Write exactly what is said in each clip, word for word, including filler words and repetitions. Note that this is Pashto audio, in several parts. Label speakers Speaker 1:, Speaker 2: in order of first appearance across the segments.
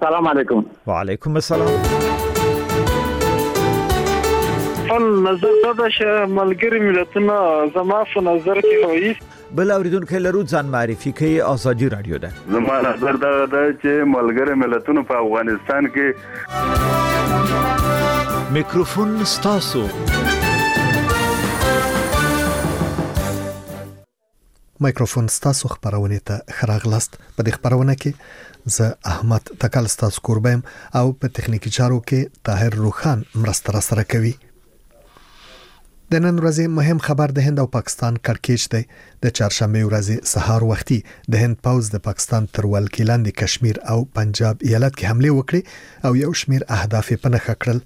Speaker 1: السلام علیکم.
Speaker 2: وعلیکم السلام.
Speaker 3: خپل نظر دا چې ملګری ملتونه زما په نظر کې وایي
Speaker 2: بل اوریدونکو لرو ځان معرفي کوي. ازادي رادیو ده.
Speaker 4: زما نظر دا ده چې ملګری ملتونه په افغانستان کې
Speaker 2: میکروفون ستاسو.
Speaker 5: مایکروفون ستاسو خبرونه ته خراغلاست. په دې خبرونه کې زه احمد تکل ستاسو قربم او په تخنیکی چارو کې طاهر روخان مرسته سره کوي. د نن ورځې مهم خبر د هند او پاکستان کړکېچ دی. د چهارشنبه ورځې سهار وختي د هند پوز د پاکستان تر ولکې لاندې کشمیر او پنجاب ایالت کې حمله وکړې او یو شمیر اهداف یې په نښه کړل.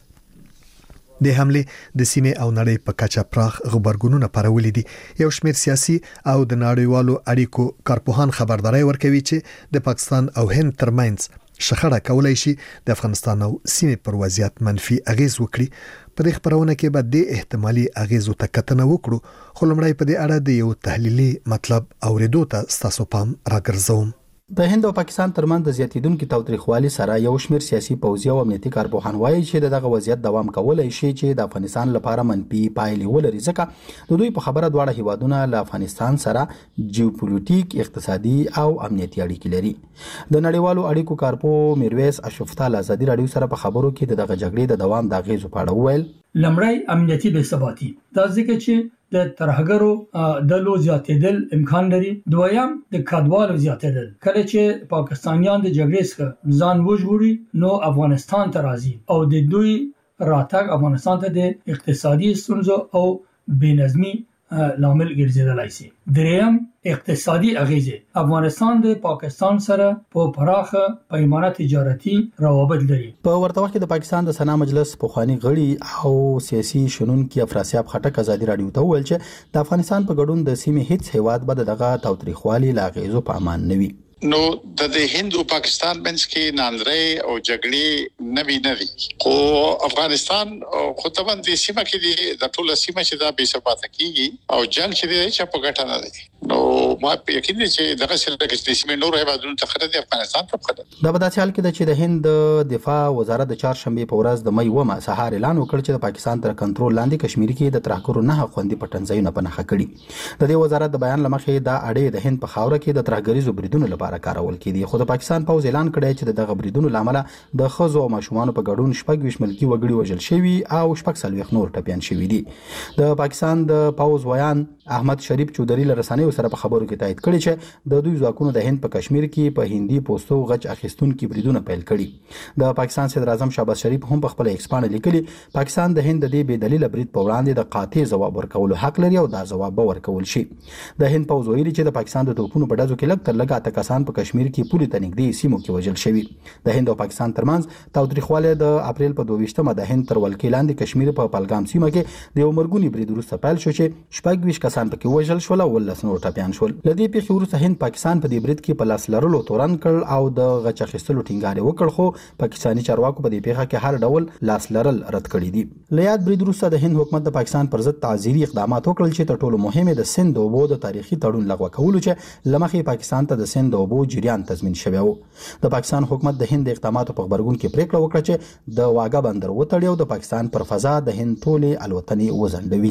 Speaker 5: د حمله د سیمه او نړۍ په کچه پراخ خبرګونونه پرولې دي. یو شمیر سیاسي او د نړیوالو اړیکو کارپوهان خبرداري ورکوي چې د پاکستان او هند ترمنځ شخړه کولای شي د افغانستان او سیمه پر وضعیت منفي اغیز وکړي. په دې خبرونه کې به د احتمالي اغیزو ته کتنه وکړو، خو لمړی په دې اړه د یو تحلیلي مطلب اوریدو ته ستاسو پام راګرځوم.
Speaker 6: د هند او پاکستان ترمنځ د زیاتیدونکو تاوتریخوالي سره یو شمیر سیاسي پوځي او امنیتي کارپوهان وایي چې دغه وضعیت دوام کولای شي چې د افغانستان لپاره منفي پایلې ولري، ځکه د دوی په خبره دواړه هیوادونه له افغانستان سره جیوپولیټیک، اقتصادي او امنیتي اړیکې لري. د نړیوالو اړیکو کارپو میرویس اشرفتال ازادي رادیو سره په خبرو کې دغه جګړې د دوام د اغیزو په اړه وویل.
Speaker 7: لمړی امنیتي بې ثباتي، دا ځکه چې د ترهګرو د لو زیاتېدل امکان لري. دویم د کډوالو زیاتېدل. کله چې پاکستانیان د جګړې څخه ځان وژغوري نو افغانستان ته راځي او د دوی راتګ افغانستان ته د اقتصادي ستونزو او بې نظمي لامل ګرځیدلی شي. دریم اقتصادي اغیزه. افغانستان د پاکستان سره په پراخه پیمانه تجارتي روابط لري.
Speaker 6: په ورته وخت کې د پاکستان د سنا مجلس پخوانی غړي او سیاسي شنونکي افراسیاب خټک ازادي رادیو ته وویل چې د افغانستان په ګډون د سیمې هیڅ هیواد به دغه تاوتریخوالي لا غیزو په امان نه وي.
Speaker 8: نو د هند او پاکستان منځ کې ناندري او جګړې نوي نوي خو افغانستان خو طبعا د سیمه کې د ټوله سیمه چې دا بې ثباته کیږي او جنگ چې دی چې په ګټه نه دی. نو ما یقین دي چې دغه سره د سیمې نور هیوادونو ته خطر دی، افغانستان ته خطر.
Speaker 6: دا په داسې حال کې د چې د هند دفاع وزارت د چهارشنبه په ورځ د مې ومه سهار اعلان وکړ چې د پاکستان تر کنټرول لاندې کشمیر کې د ترهګرو نه خوندي پټنځایونه په نښه کړي. د دې وزارت د بیان لمخې دا اړې د هند په خاوره کې د ترهګریزو بریدونو لپاره کارول کېدي. خو د پاکستان پوز اعلان کړی چې دغه بریدونو لامل د خزو او ماشومان په ګډون شپږ ویشت ملکی وګړي وژل شوي او شپږ سلويخ نور ټپيان شوي دي. د پاکستان د پوز ویان احمد شریف چودري له رسنیو سره په خبرو کې تایید کړی چې د دوی ځواکونو د هند په کشمیر کې په هندي پوسټو غچ اخیستونکو بریدونه پیل کړي. د پاکستان صدر اعظم شهباز شریف هم په خپل ایکس باندې لیکلي پاکستان د هند د دې بې دلیل برید په وړاندې د قاطع ځواب ورکولو حق لري او دا ځواب به ورکول شي. د هند پوز ویلي چې د پاکستان د توپونو په ډزو کې لږ تر لږه اته کسان په کشمیر کې پوری ته نږدې سیمو کې وژل شوي. د هند او پاکستان ترمنځ تاوتریخوالی د اپریل په دوه ویشتمه د هند تر ولکې لاندې کشمیر په پلګام سیمه کې د یو مرګونی برید وروسته پیل شو چې شپږ ویشت کسان پکې وژل شول او ولس نور ټپيان شول. لدې پیښې وروسته هند پاکستان په دې برید کې په لاس لرلو تورن کړ او د غچ اخیستلو ټینګار وکړ، خو پاکستاني چارواکو په دې پیښه کې هر ډول لاس لرل رد کړی دي. لیاد برید وروسته د هند حکومت د پاکستان پر ضد تعزیري اقدامات وکړل چې تر ټولو مهمه د سند اوبو د تاریخي تړون لغوه کولو چې لمخې پاکستان ته د سند اوبو جریان تضمین شوی و. د پاکستان حکومت د هند اقداماتو په خبرګون کې پریکړه وکړه چې د واګا بندر وتړي او د پاکستان پر فضا د هند ټولې الوتنې وزندوي.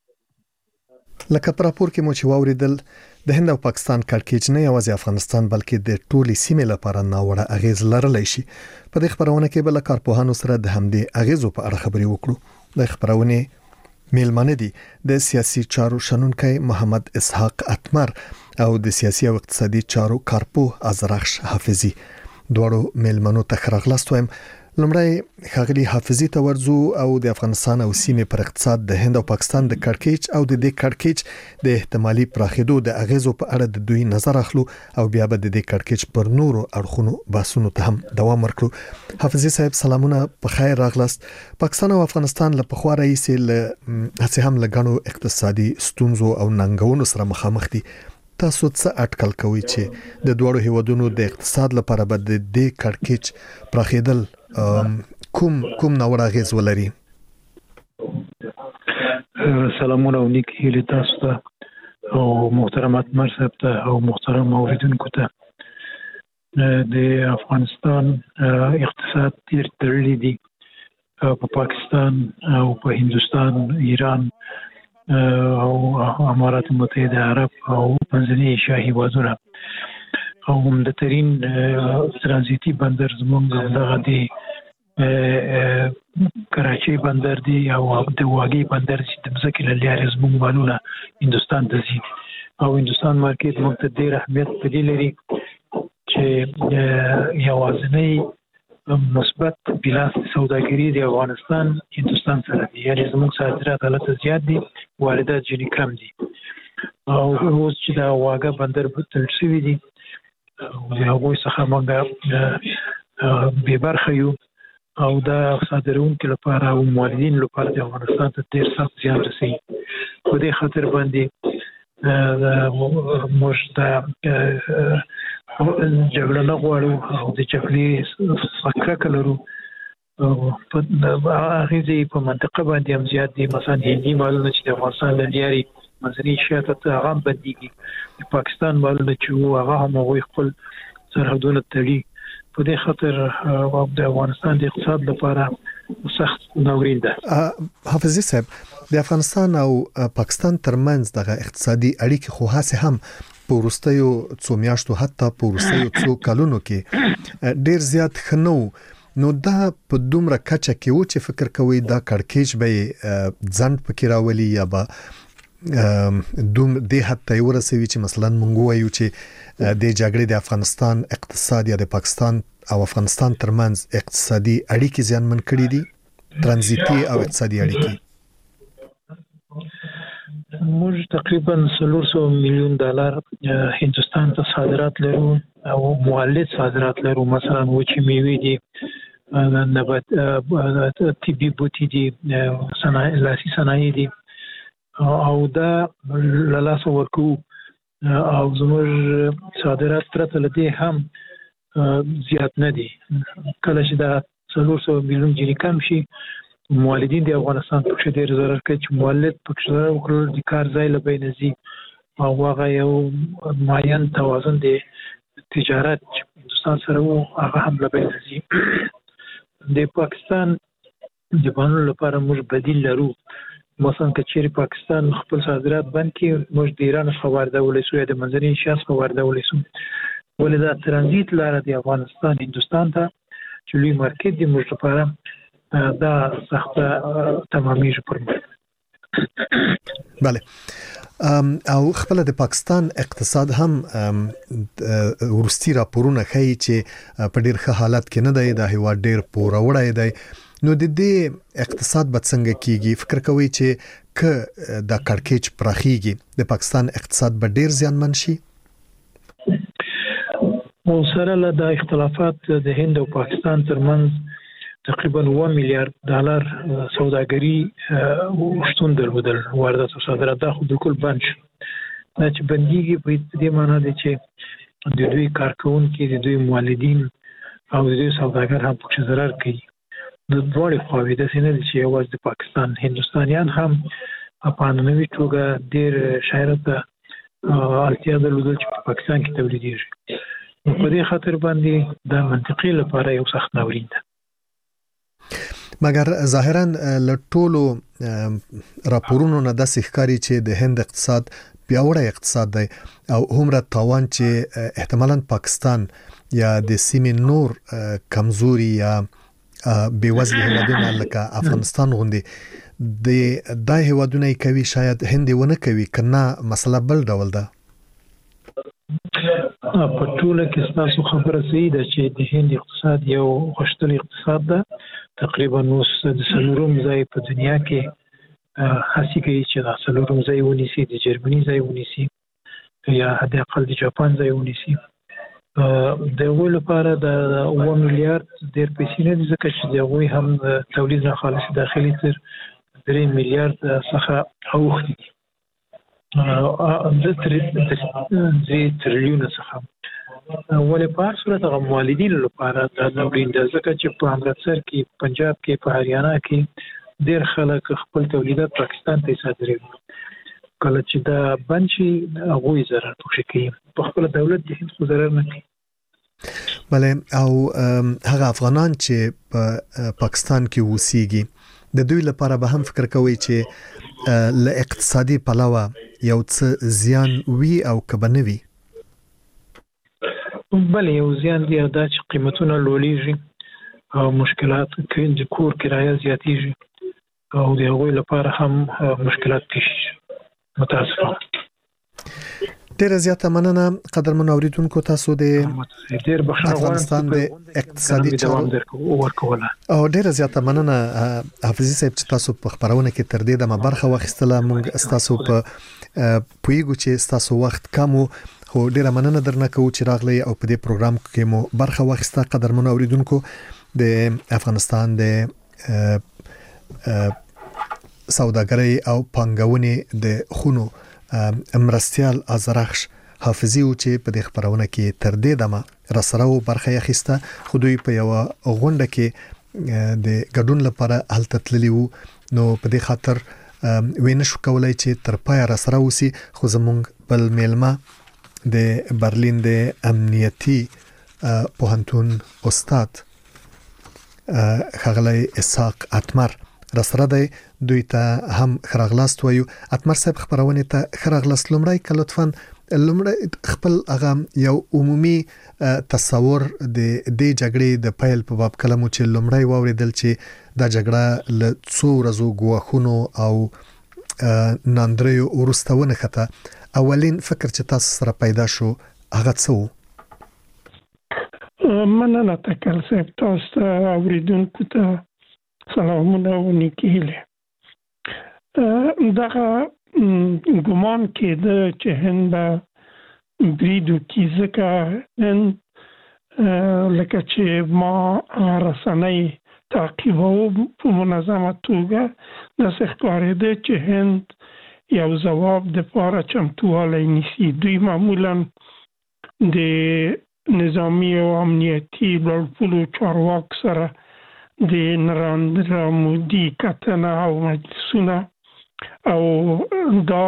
Speaker 5: لکه پر راپور کې مو چې واوریدل د هند او پاکستان کړکېچ نه یوازې افغانستان بلکې د ټولې سیمې لپاره ناوړه اغیز لرلی شي. په دې خبرونه کې بل کارپوهانو سره د همدې اغیزو په اړه خبرې وکړو. د خبرونه میلمانه دي د سیاسي چارو شنونکي محمد اسحاق اتمر او د سیاسي او اقتصادي چارو کارپوه ازرخش حافظي. دوړو میلمنو ته خراغلاست وایم. لمړی خاغلی حافظي ته ورزو او د افغانستان او سیمې پر اقتصاد د هند او پاکستان د کړکېچ او د دې کړکېچ د احتمالي پراخېدو د اغیزو په اړه د دوی نظر اخلو او بیا به د دې کړکېچ پر نورو اړخونو بحثونو ته هم دوام ورکړو. حافظي صاحب سلامونه، په خیر راغلاست. پاکستان او افغانستان له پخوا راهیسې له هڅې هم له ګڼو اقتصادي ستونزو او ننګونو سره مخامخ دي. تاسو څه اټکل کوئ چې د دوړو هیوادونو د اقتصاد لپاره به د دې کړکېچ پراخېدل کوم کوم ناوړه اغیز ولري؟
Speaker 9: سلامونه او نیک هیلې تاسو ته او محترم اتمر صاحب ته او محترم اوریدونکو ته. د افغانستان اقتصاد ډیر تړلی دی په پاکستان او په هندوستان، ایران او امارات متحده عرب او منځني ایشیا هیوادونه. او عمدترین ترانزیتي بندر زمونږ دغه دی کراچۍ بندر دی او د واګي بندر چې د مځکې له لارې زموږ مالونه هندوستان ته ځي. او هندوستان مارکیټ موږ ته ډېر اهمیت په دې لري چې یوازینی مثبت بیلانس سوداګري د افغانستان هندوستان سره دی، یعنې زموږ صادرات هلته زیات دي، واردات ځینې کم دي. او اوس چې دا واګه بندر تړل شوي دي، د هغوی څخه موږ بې برخه یو او دا صادروونکو لپاره او موردین لپاره د افغانستان ته ډېر سخت زیان رسوي. په دې خاطر باندې موږ دا جګړه نه غواړو او د جګړې څخه کرکه لرو. اغېزې په منطقه باندې هم زیات دي. مثلا هندي مالونه چې د افغانستان له لارې منځني ایشیا ته هغه هم بندېږي، د پاکستان مالونه چې وو هغه هم هغوی خپل سرحدونه تړي. په دې خاطر د افغانستان د اقتصاد لپاره سخت ناورین ده.
Speaker 5: حافظي صاحب، د افغانستان او پاکستان ترمنځ دغه اقتصادي اړیکې خو هسې هم په وروستیو څو میاشتو حتی په وروستیو څو کلونو کې ډېر زیات ښه نه و. نو دا په دومره کچه کې و چې فکر کوئ دا کړکېچ به یې ځنډ پکې راولي یا به دوم دې حد ته یې ورسوي چې مثلا موږ ووایو چې د جګړې د افغانستان اقتصاد یا د پاکستان او افغانستان ترمنځ اقتصادي اړیکې زیانمن کړي دي، ترانزیتي او اقتصادي اړیکې؟
Speaker 9: موږ تقریبا څلور سوه میلیون ډالر هندوستان ته صادرات لرو او مولد صادرات لرو. مثلا وچې میوې دي، نبات طبي بوټي دي، صنایع لاسي صنایع دي او دا له لاسه ورکوو. او زموږ صادرات پرته له دې هم زیات نه دي. کله چې دا څلور سوه میلیون جنې کم شي، مولدین د افغانستان پکې ډېر ضرر کوي چې مولد پکې ضرر وکړل، د کار ځای له بینه ځي او هغه یو معین توازن د تجارت چې هندوستان سره و هغه هم له بینه ځي. د پاکستان د بانو لپاره موږ بدیل لرو. مثلا که چیرې پاکستان خپل صادرات بند کړي، موږ د ایران څخه واردولی سو یا د منځني ایشیا څخه واردولی سو. ولې دا ترانزیت لاره د افغانستان هندوستان ته چې لوی مارکیټ دی، موږ لپاره دا سخته تمامیږي پر موږ.
Speaker 5: بله. او خپل د پاکستان اقتصاد هم ورستی راپورونه ښیي چې په ډېر ښه حالت کې نه دی، دا هیواد ډېر پوروړی دی. نو د دې اقتصاد به څنګه کیږي؟ فکر کوئ چې که دا کړکېچ پراخیږي د پاکستان اقتصاد به ډېر زیانمن شي؟
Speaker 9: او سره له د اختلافات د هند او پاکستان ترمنځ تقریبا اوه میلیارد ډالر سوداګري شتون درلودل، واردات او صادرات دا خو بالکل بند شو. دا چې بندېږي په دې معنا دی چې د دوی کارکوونکي، د دوی مولدین او د دوی سوداګر هم پکې ضرر کوي. د دواړې خواوې داسې نه دي چې یوازې د پاکستان، هندوستانیان هم په عنعنوي توګه ډېر شاید ته اړتیا درلودل چې په پاکستان کې تولیدېږي. نو په دې خاطر باندې د منطقې لپاره یو سخت ناورین ده.
Speaker 5: مګر ظاهرا له ټولو راپورونو نه داسې ښکاري چې د هند اقتصاد پیاوړی اقتصاد دی او هومره تاوان چې احتمالاً پاکستان یا د سیمې نور کمزوري یا بېوزله هیوادونه لکه افغانستان غوندې د دا هیوادونه یې کوي، شاید هند یې ونه کوي، که نه مسله بل ډول ده.
Speaker 9: په ټوله کې ستاسو خبره صحیح ده چې د هند اقتصاد یو غښتلی اقتصاد ده. تقریبا اوس د څلورم ځای په دنیا کې هڅې کوي چې دا څلورم ځای ونیسي، د جرمني ځای ونیسي یا حد اقل د جاپان ځای ونیسي. د هغوی لپاره د اوه میلیارد ډېر پیسې نه دي، ځکه چې د هغوی هم تولید نه خالص داخلي تر درې میلیارد څخه اوښتي دي، درې تریلیونه څخه. ولې په هر صورت هغه مولدینو لپاره دا ناورین ده، ځکه چې په امرتسر کې، پنجاب کې، په هریانا کې ډېر خلک خپل تولیدات پاکستان ته صادروي. کله چې دا بند شي هغوی ضرر پکې کوي، په خپل دولت د هند خو ضرر نه کوي.
Speaker 5: بله او هغه افغانان چې په پاکستان کې اوسېږي د دوی لپاره به هم فکر کوي چې له اقتصادي پلوه یو څه زیان وی او کبنوي.
Speaker 9: بله یو زیان دی دا چې قیمتونه لوړیږي او مشکلات کې د کور کرایه زیاتیږي او د هغوی لپاره هم مشکلات پیښ شي. متاسفم.
Speaker 5: ډیره زیاته مننه قدرمن اوریدونکو تاسو د
Speaker 9: ډیر بخښنه
Speaker 5: افغانستان د اقتصادي چارو
Speaker 9: ورکوله
Speaker 5: او ډیره زیاته مننه حافظي صاحب چې تاسو په خبرونه کې تر دې د برخه واخیستله. موږ تاسو په پویګو چې تاسو وخت کم خو ډیره مننه درنه کوو چې راغلی او په دې پروګرام کې مو برخه واخیسته. قدرمن اوریدونکو د افغانستان د سوداګرۍ او پانګونې د خونو امرستیال ازرخش حافظي او چې په دې خبرونه کې تر دې دمه رسره او برخه اخیسته. خو دوی په یو غونډه کې د ګډون لپاره هلته تللی وو نو په دې خاطر وینه شو کولای چې تر پای رسره وسی. خو زمونږ بل میلمه د برلین د امنیتي پوهنتون استاد خغلی اسحاق اتمر رسره دی. دوی ته هم خراغلاست وایو. اتمر صاحب خبرونه ته خراغلاست. لومړی که لطفاً لومړی خپل هغه یو عمومي تصور د دې جګړې د پیل په باب کلمو چې لومړی واوریدل چې دا جګړه له څو ورځو ګواښونو او ناندریو ورستونه خته اولین فکر چې تاسو سره پیدا شو هغه څه و؟
Speaker 1: مننه تکل صاحب. تاسو اوریدونکو ته سلامونه و نیکیله. دغه ګمان کېده چې هند به بریدو کې ځکه هند لکه چې ما رسنۍ تعقیبوو په منظمه توګه داسې ښکارېده چې هند یو ځواب دپاره چمتووالی نیسي. دوی معمولا د نظامي او امنیتي لوړپوړو چارواکو سره د نریندرا مودي کتنه او مجلسونه او دا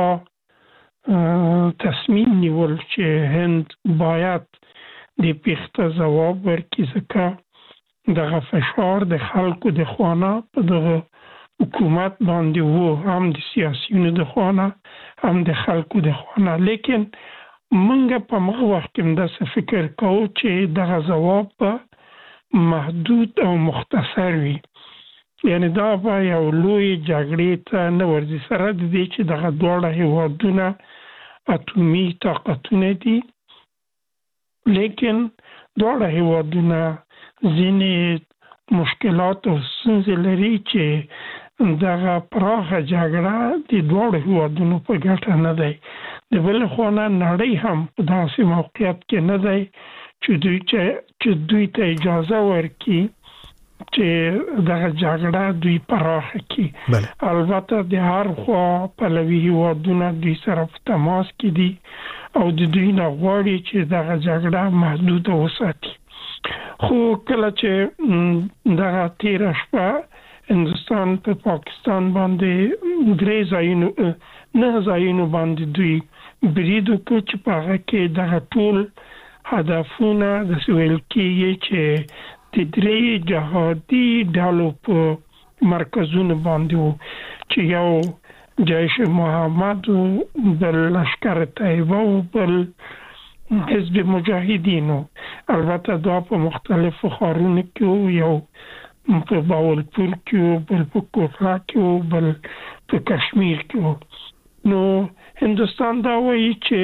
Speaker 1: تصمیم نیول چې هند باید د پیښته ځواب ورکړي ځکه دغه فشار د خلکو د خوانه په دغه حکومت باندې وو، هم د سیاسیونو د خوانه هم د خلکو د خوانه. لیکن موږ په مغه وخت کې داسې فکر کوو چې دغه ځواب به محدود او مختصر وي، یعنی دا به یو لوی جګړې ته نه ورځي. سره د دې چې دغه دواړه هیوادونه اټومي طاقتونه دي، لیکن دواړه هیوادونه ځینې مشکلات او ستونزې لري چې دغه پراخه جګړه د دواړو هیوادونو په ګټه نه دی. د بل خوا نه نړۍ هم په داسې موقعیت کې نه دی چې دوی چې دوی ته اجازه ورکړي چې دغه جګړه دوی پراخه کړي. البته د هر خوا پلوي هیوادونه دوی سره په تماس کې دي او د دوی نه غواړي چې دغه جګړه محدوده وساتي. خو کله چې دغه تیره شپه هندوستان په پاکستان باندې درې ځایونو نه ځایونو باندې دوی برید وکړ چې په هغه کې دغه ټول هدفونه داسې ویل کېږي چې د درې جهادي ډلو په مرکزونو باندې وو چې یو جیش محمد و بل لشکر طیبه و بل حزب مجاهدینو. البته دا په مختلفو ښارونو کې وو، یو په باولپور کې وو، بل په کوټلا کې وو، بل په کشمیر کې وو. نو هندوستان دا وایي چې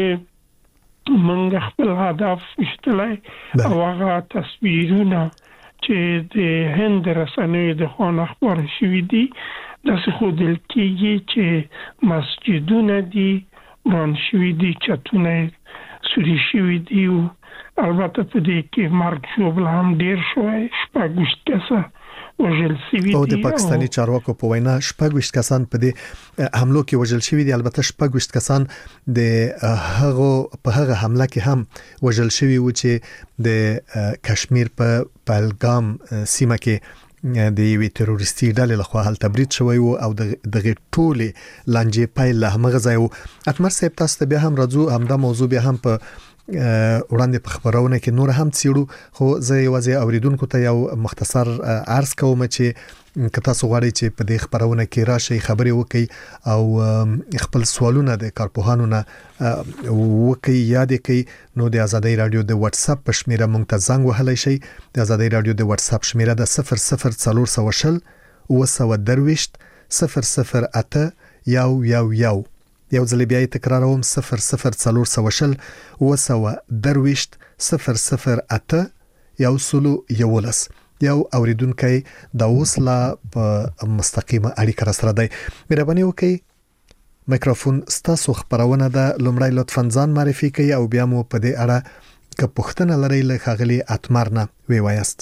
Speaker 1: موږ خپل هدف وشتلی او هغه تصویرونه چې د هند رسنیو د خوا نه خپاره شوي دي داسې ښودل کېږي چې مسجدونه دي وران شوي دي، چتونه سوري شوي دي. البته په دې کې مرګ ژوبل هم ډېر شوی، شپږ ویشت کسه وژل شوي دي.
Speaker 5: او د پاکستاني چارواکو په وینا شپږ ویشت کسان په دې حملو کې وژل شوي دي. البته شپږ ویشت کسان د هغه په هغه حمله کې هم وژل شوي وو چې د کشمیر په پهلګام سیمه کې د یوې تروریستي ډلې لخوا هلته برید شوی وو او دغه ټولې لانجې پیل له همغه ځای وو. اتمر صاحب تاسو ته بیا هم راځو، همدا موضوع بیا هم په وړاندې په خبرونه کې نور هم څیړو خو زه یوازې اوریدونکو ته یو مختصر عرض کوم چې که تاسو غواړئ چې په دې خبرونه کې راشي خبري وکړي او خپل سوالونه د کارپوهانو نه وکړي یاد کړئ نو د ازادي رادیو د واتس اپ په شمیره مونږ ته زنګ وهلی شي د ازادي رادیو د واتس اپ شمیره د صفر صفر څلور سوه شل اوه سوه درویشت صفر صفر اته یو یو یو یو ځل بیا تکراروم صفر صفر څلور سوه شل اوه سوه درویشت صفر صفر اته یو سلو یولس یو اوریدونکو د اوسلا په مستقیمه اړیکه سره دی مهرباني وکړئ میکروفون ستاسو خبرونه ده لومړی لطفاً ځان معرفي کړئ او بیا مو په دې اړه که پوښتنه لرئ له ښاغلي اتمرنه وی وایاست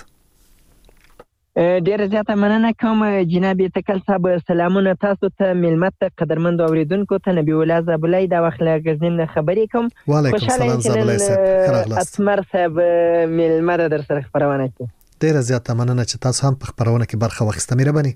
Speaker 10: ډیره زیاته مننه کوم جناب تکل صاحب سلامونه تاسو ته ملمت قدرمند اوریدونکو ته نبی الله زابلای دا وخت له غزنین خبرې کوم
Speaker 5: وعلیکم السلام زابلای صاحب
Speaker 10: اتمر صاحب ملمت در سره خبرونه کوي
Speaker 5: ډیره زیاته مننه چې تاسو هم په خبرونه کې برخه واخیسته مهرباني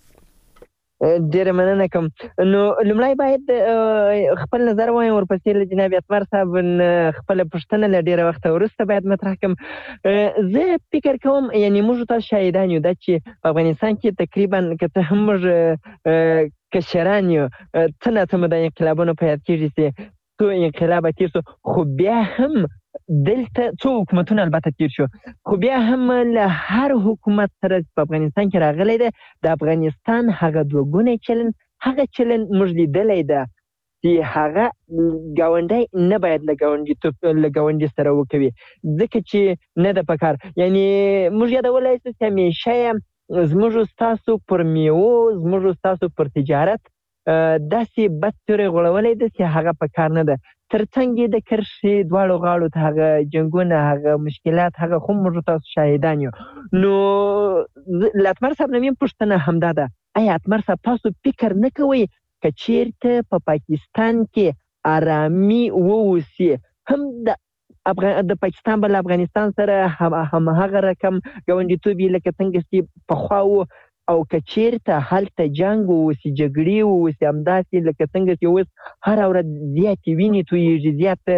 Speaker 10: ډیره مننه کوم نو لمړی باید خپل نظر وایم ورپسې له جناب اتمر صاحب خپل پوښتنه له ډیره وخت وروسته باید مطرح کوم زه فکر کوم یعنی موږ تاسو شاهدان یو د چې په افغانستان کې تقریبا که ته هم موږ کشران یو څنګه ته د انقلابونو په یاد کېږي چې تو انقلاب تیر شو خو بیا هم دلته څو حکومتونه البته تیر شو خو بیا هم له هر حکومت سره په افغانستان کې راغلی دی د افغانستان هغه دوه ګونی چلن هغه چلن موږ لیدلی ده چې هغه ګاونډی نه باید له ګاونډي سره وکوي ځکه چې نه ده پکار یعنی موږ یادولی شو چې همیشه زموږ ستاسو پر میوو زموږ ستاسو پر تجارت داسې بد تورې غوړولی ده چې هغه پکار نه ده ترڅنګ یې د کرښې دواړو غاړو ته هغه جنګونه هغه مشکلات هغه خو موږ تاسو شاهدان یو نو له اتمر صاحب نه مې پوښتنه همدا ده ایا اتمر صاحب تاسو فکر نه کوئ که چیرته په پاکستان کې آرامي واوسي هم د د پاکستان بل افغانستان سره هم هغه رقم ګاونډیتوب یې لکه څنګه چې پخوا و او که چیرته هلته جنګ ووسي جګړې ووسي همداسې لکه څنګه چې اوس هره ورځ زیاتې وینې تویېږي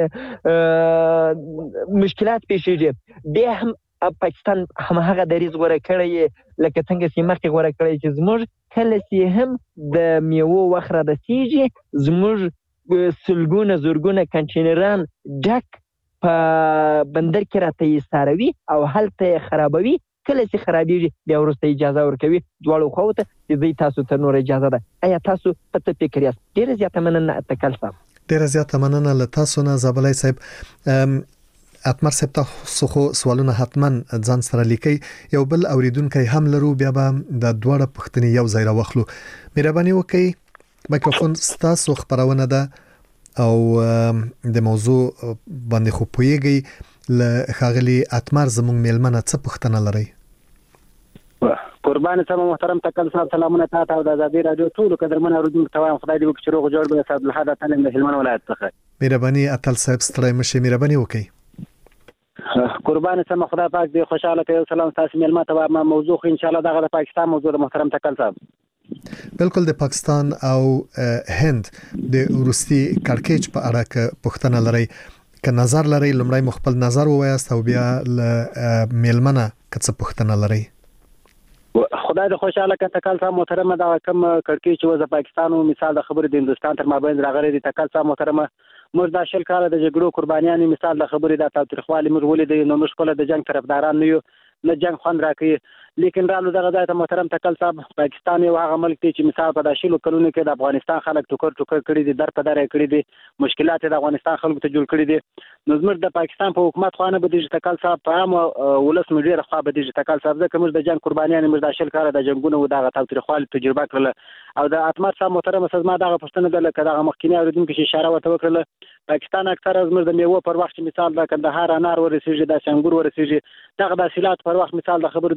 Speaker 10: زیات مشکلات پیښېږي بیا هم پاکستان هماغه دریځ غوره کړی لکه څنګه چې مخکې غوره کړی چې زموږ کله چې هم د میوو وخت رارسېږي زموږ سلګونه زرګونه کنټینران ډک په بندر کې راته ایساروي او هلته یې خرابوي کله چې خرابېږي بیا وروسته اجازه ورکوي دواړو خواو ته چې دوی تاسو ته نور اجازه ده ایا تاسو په څه فکر یاست ډېره زیاته مننه تکل صاحب
Speaker 5: ډېره زیاته مننه له تاسو نه زابلای صاحب اتمر صاحب تاسو خو سوالونه حتما ځان سره لیکي یو بل اوریدونکو هم لرو بیا به د دوړه پښتني یو ځای راوخلو مهرباني وکړئ میکروفون ستاسو خبرونه ده او د موضوع باندې خو پوهیږئ له ښاغلي اتمر زموږ میلمنه څه پوښتنه لرئ
Speaker 11: قربان سم محترم تکل صاحب سلامونه تاسو او د ازادي رادیو ټول قدرمن اوریدونکو ته وایم خدای دې وکړي چې روغ جوړ به صاحب له حدا تنه د هلمند ولایت څخه
Speaker 5: مهرباني اتل صاحب ستړی مشه مهرباني وکړئ
Speaker 11: قربان سم خدای پاک دې خوشاله کړي سلام تاسو میلمه ته وایم موضوع ان شاء الله دغه د پاکستان موضوع د محترم تکل صاحب
Speaker 5: بالکل د پاکستان او هند د روسي کړکېچ په اړه کې پوښتنه لري که نظر لري لمړی مخبل نظر ووایاست او بیا ل میلمنه که څه پوښتنه لري
Speaker 11: خدای دې خوشاله کړه تکل صاحب محترمه دا کوم کړکېچ چې و د پاکستان او مثال د خبرې د هندستان تر مابین راغلي دي تکل صاحب محترمه موږ د شل کال د جګړو قربانیان مثال د خبرې د تاریخوالي موږ ولې نو موږ کله د جنگ طرفداران نه یو نه جنگ خوند راکړي لیکن رالو دغه ځای ته محترم تکل صاحب پاکستان یو هغه ملک دی چې مثال په داشلو کلونو کې د افغانستان خلک ټوکر ټوکر کړي دي در په در کړي دي مشکلات د افغانستان خلکو ته جوړ کړي دي نو زموږ د پاکستان په حکومت خو نه به د تکل صاحب په عام ولس مډیر خو به د تکل صاحب ځکه موږ د جنگ قربانیان موږ د شل کال د جنگونو و دغه تاریخوالي تجربه کړله او د اتمر صاحب محترم سزما دغه پښتنه د لکه دغه مخکینی اوریدونکو چې اشاره ورته وکړه پاکستان اکثر از موږ د میوه پر وخت مثال د کندهار انار ورسېږي د څنګور ورسېږي دغه د حاصلات پر وخت مثال د خبرو دی لارې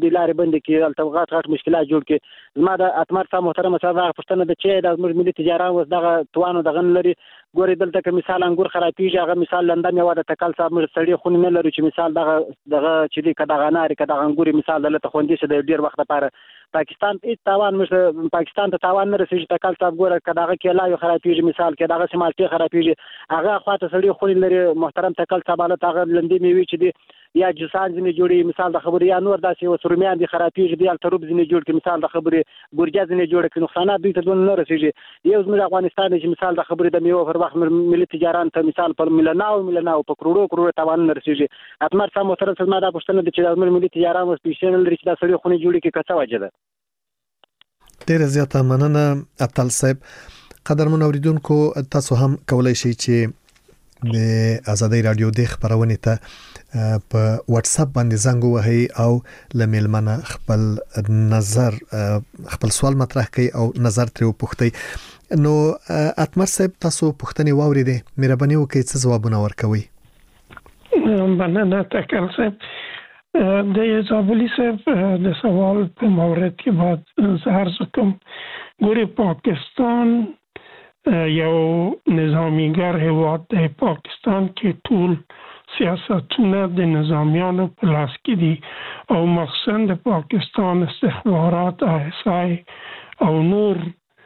Speaker 11: خوندې کې التوغات غټ مشکلات جوړ کې زما د اتمر صاحب محترم صاحب پښتنه د چې د ملي تجارت وس دغه توانو دغه لري ګوري دلته کې مثال انګور خرابېږي هغه مثال لندن یو د تکل صاحب مر سړی خو نه لري چې مثال دغه دغه چې د کداغه ناري کداغه انګوري مثال دلته خوندې شه د ډیر وخت لپاره پاکستان هیڅ تاوان مش پاکستان ته تاوان نه رسېږي تکل صاحب ګوره کداغه کې لا یو خرابېږي مثال کې دغه سمالټي خرابېږي هغه خواته سړی خو لري محترم تکل صاحب له هغه لندې میوي چې دی یا جسان ځنې جوړي مثال د خبرې یا نور داسې وسرمیان دي خرابېږي دی التروب ځنې جوړ کې مثال د خبرې ګورجا ځنې جوړ کې نقصانات دوی ته نه رسېږي یو زموږ افغانستان چې مثال د خبرې د میوه پر وخت ملي تجارت ته مثال پر ملناو ملناو په کروڑو کروڑو تاوان نه رسېږي اتمر صاحب محترم سلمہ دا پښتنه د چې د ملي تجارت مو سپیشل لري چې دا سړي خونې جوړي کې کڅه وجه ده
Speaker 5: ډېر زیاته مننه اتل صاحب قدرمن اوریدونکو تاسو هم کولای شئ چې د آزادۍ رادیو د خبرونه ته په واتس اپ باندې زنګ وهي او لملمنه خپل نظر خپل سوال مطرح کړئ او نظر ترې وپوښتئ نو اتمر صاحب تاسو پوښتنه واوریده مهرباني وکړئ څه ځوابونه ورکوي
Speaker 1: مننه تکل صاحب د زابلی صاحب د سوال په مورد کې بعد زهر زکم ګوري پاکستان یو نظامیګر هیواد دی پاکستان کې ټول سیاستونه د نظامیانو په لاس کې دي او مخصوصا د پاکستان استخبارات آی اس آی او نور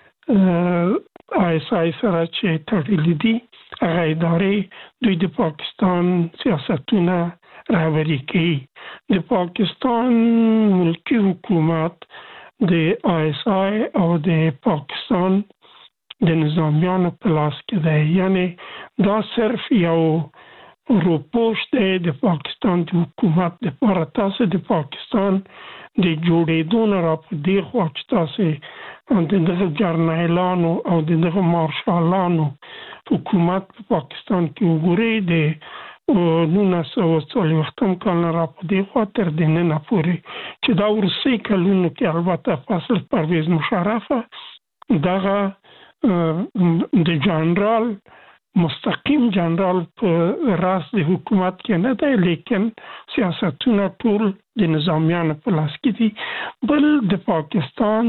Speaker 1: آی اس آی سره چې تړلي دي هغه ادارې دوی د پاکستان سیاستونه رهبري کوي د پاکستان ملکی حکومت د آی اس آی او د پاکستان د نظامیانو په لاس کې دی یعنی دا صرف یو روپوش دی د پاکستان د حکومت لپاره تاسو د پاکستان د جوړېدو نه را په دې خوا چې تاسو د دغه جرنیلانو او د دغه مارشالانو حکومت په پاکستان کې وګورئ د نولس سوه څلوېښتم کال نه را په دې خوا تر د ننه پورې چې دا وروستي کلونو کې البته فصل پرویز مشرفه دغه د جنرال مستقیم جنرال په راس د حکومت کې نه دی لیکن سیاستونه ټول د نظامیانو په لاس کې دي بل د پاکستان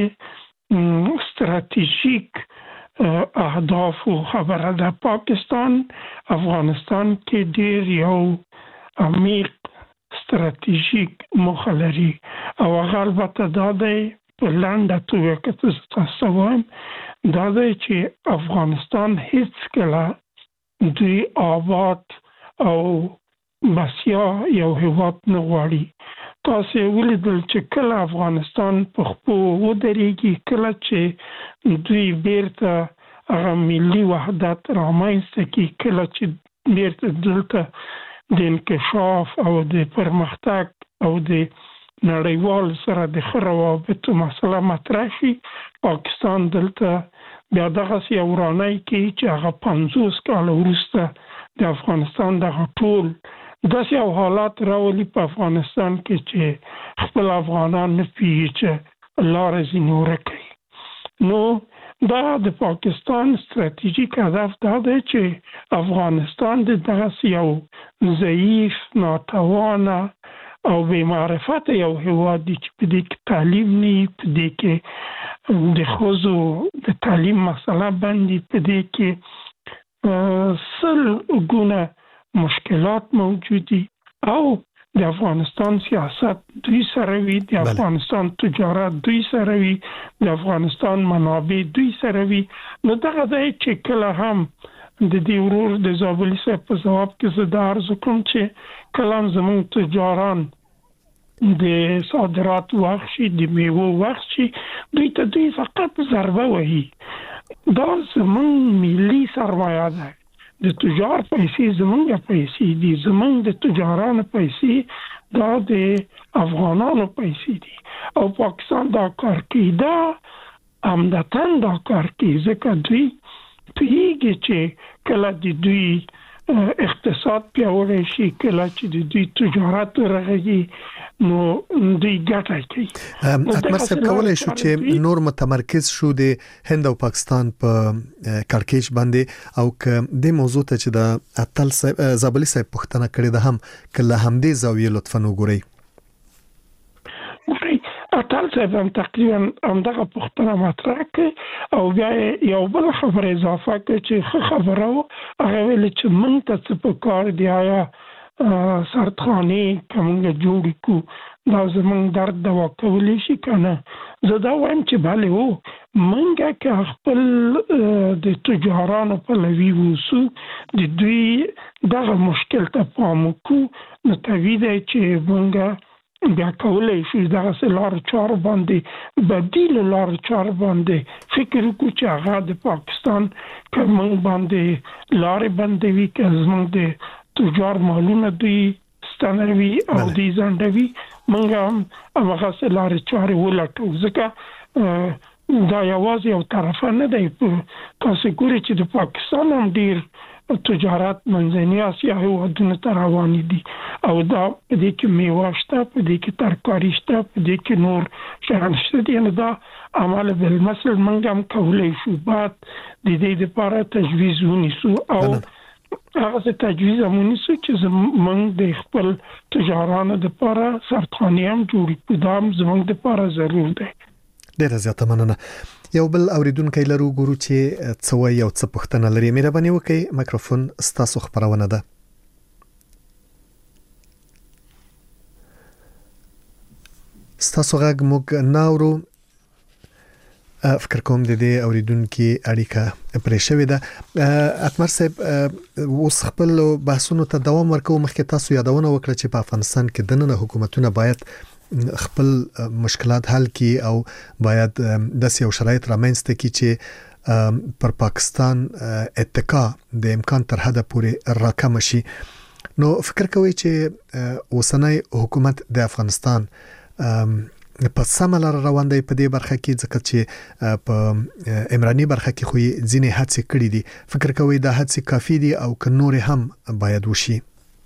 Speaker 1: د ستراتیژیک اهداف خبره ده پاکستان افغانستان کې ډیر یو عمیق ستراتیژیک موخه لري او هغه البته دا دی په لنډه توګه که تاسو وایم دا دی چې افغانستان هیڅ کله دوی آباد او بسیا یو هیواد نه غواړي تاسو ولیدل چې کله افغانستان په خپل ودرېږي کله چې دوی بیرته هغه ملي وحدت رامنځته کوي کله چې بیرته دلته د انکشاف او د پرمختګ او د نړیوال سره د ښه روابطو مسله مطرح شي پاکستان دلته بیا دغسې یو ورانی کوي چې هغه پنځوس کاله وروسته د افغانستان دغه ټول داسې یو حالات راولي په افغانستان کې چې خپل افغانان نه پوهېږي چې لارې ځینې ورکوي نو دا د پاکستان ستراتیژیک هدف دا دی چې افغانستان د دغسې یو ضعیف ناتوانه او بې معرفت یو هیواد دی چې په دې کې تعلیم نه په دې کې د ښځو د تعلیم مسله باندې په دې کې سل ګونه مشکلات موجود دي او د افغانستان سیاست دوی سره وي د افغانستان تجارت دوی سره وي د افغانستان منابع دوی سره وي نو دغه دی چې کله هم د دې ورور د زابلي صاحب په ځواب کې زه دا عرض کوم چې کله هم زموږ تجاران د صادرات وخت شي د میوو وخت شي دوی ته دوی فقط ضربه وهي دا زموږ ملي سرمایه ده د تجار پیسې زموږ پیسې دي زموږ د تجارانو پیسې دا د افغانانو پیسې دي او پاکستان دا کار کوي دا عمدتاً دا کار کوي ځکه دوی پوهیږي چې کله د دوی اقتصاد پیاوړی شي کله چې د دوی تجارت ورغږي نو دوی ګټه کوي
Speaker 5: اتمر صاحب کولای شو چې نور متمرکز شو د هند او پاکستان په کړکېچ باندې او که د موضوع ته چې د اتل صاحب زابلي صاحب پوښتنه کړې ده هم کله هم دې زاویې لطفا وګورئ
Speaker 1: اټل صاحب هم تقریبا همدغه پوښتنه مطرح کړې او بیا یو بل خبره اضافه کړه چې ښه خبره وه هغه ویل چې موږ ته څه په کار دی آیا سردخانې که موږ جوړې کړو دا زموږ درد دوا کولی شي که نه زه دا وایم چې بلې هو موږ که خپل د تجارانو پلوي اوسو د دوی دغه مشکل ته پام وکړو نو طبیعي دی چې موږ بیا کولی شو دغسې لارو چارو باندې بدیلو لارو چارو باندې فکر وکړو چې هغه د پاکستان که موږ باندې لارې بندوي که زموږ د تجار مالونه دوی ستنوي او دوی ځنډوي موږ هم همغسې لارې چارې ولټو ځکه دا یوازې یو طرفه نه دی تاسې ګورئ چې د پاکستان هم ډېر تجارت منځني اسیا هېوادونو ته روانې دي او دا په دې کې میوه شته په دې کې ترکاري شته په دې کې نور شیان شته دي نو دا عمل بالمثل موږ هم کولی شو باید د دې دپاره تجویز ونیسو او هغسې تجویز هم ونیسو چې موږ د خپل تجارانو دپاره سردخانې هم جوړې کړو دا هم زموږ دپاره ضرور دی.
Speaker 5: ډیره زیاته مننه. یو بل اوریدونکی لرو ګورو چې څه وایي او څه پوښتنه لري. مهرباني وکړئ میکروفون ستاسو خبرونه ده. ستاسو غږ موږ نه اورو. فکر کوم د دې اوریدونکو اړیکه پرې شوې ده. اکمر صاحب اوس خپل بحثونو ته دوام ورکوم. مخکې تاسو یادونه وکړه چې په افغانستان کې دننه حکومتونه باید خپل مشکلات حل کی او باید د یو شرایط رامنځته کی چې پر پاکستان اتکا د امکان تر حده پورې راکم شي. نو فکر کوي چې اوسنۍ حکومت د افغانستان په سمه لار روان دی په دې برخه کې ځکه چې په عمراني برخه کې خو ځینې هڅې کړې دي. فکر کوي دا هڅې کافي دي او که نور هم باید وشي؟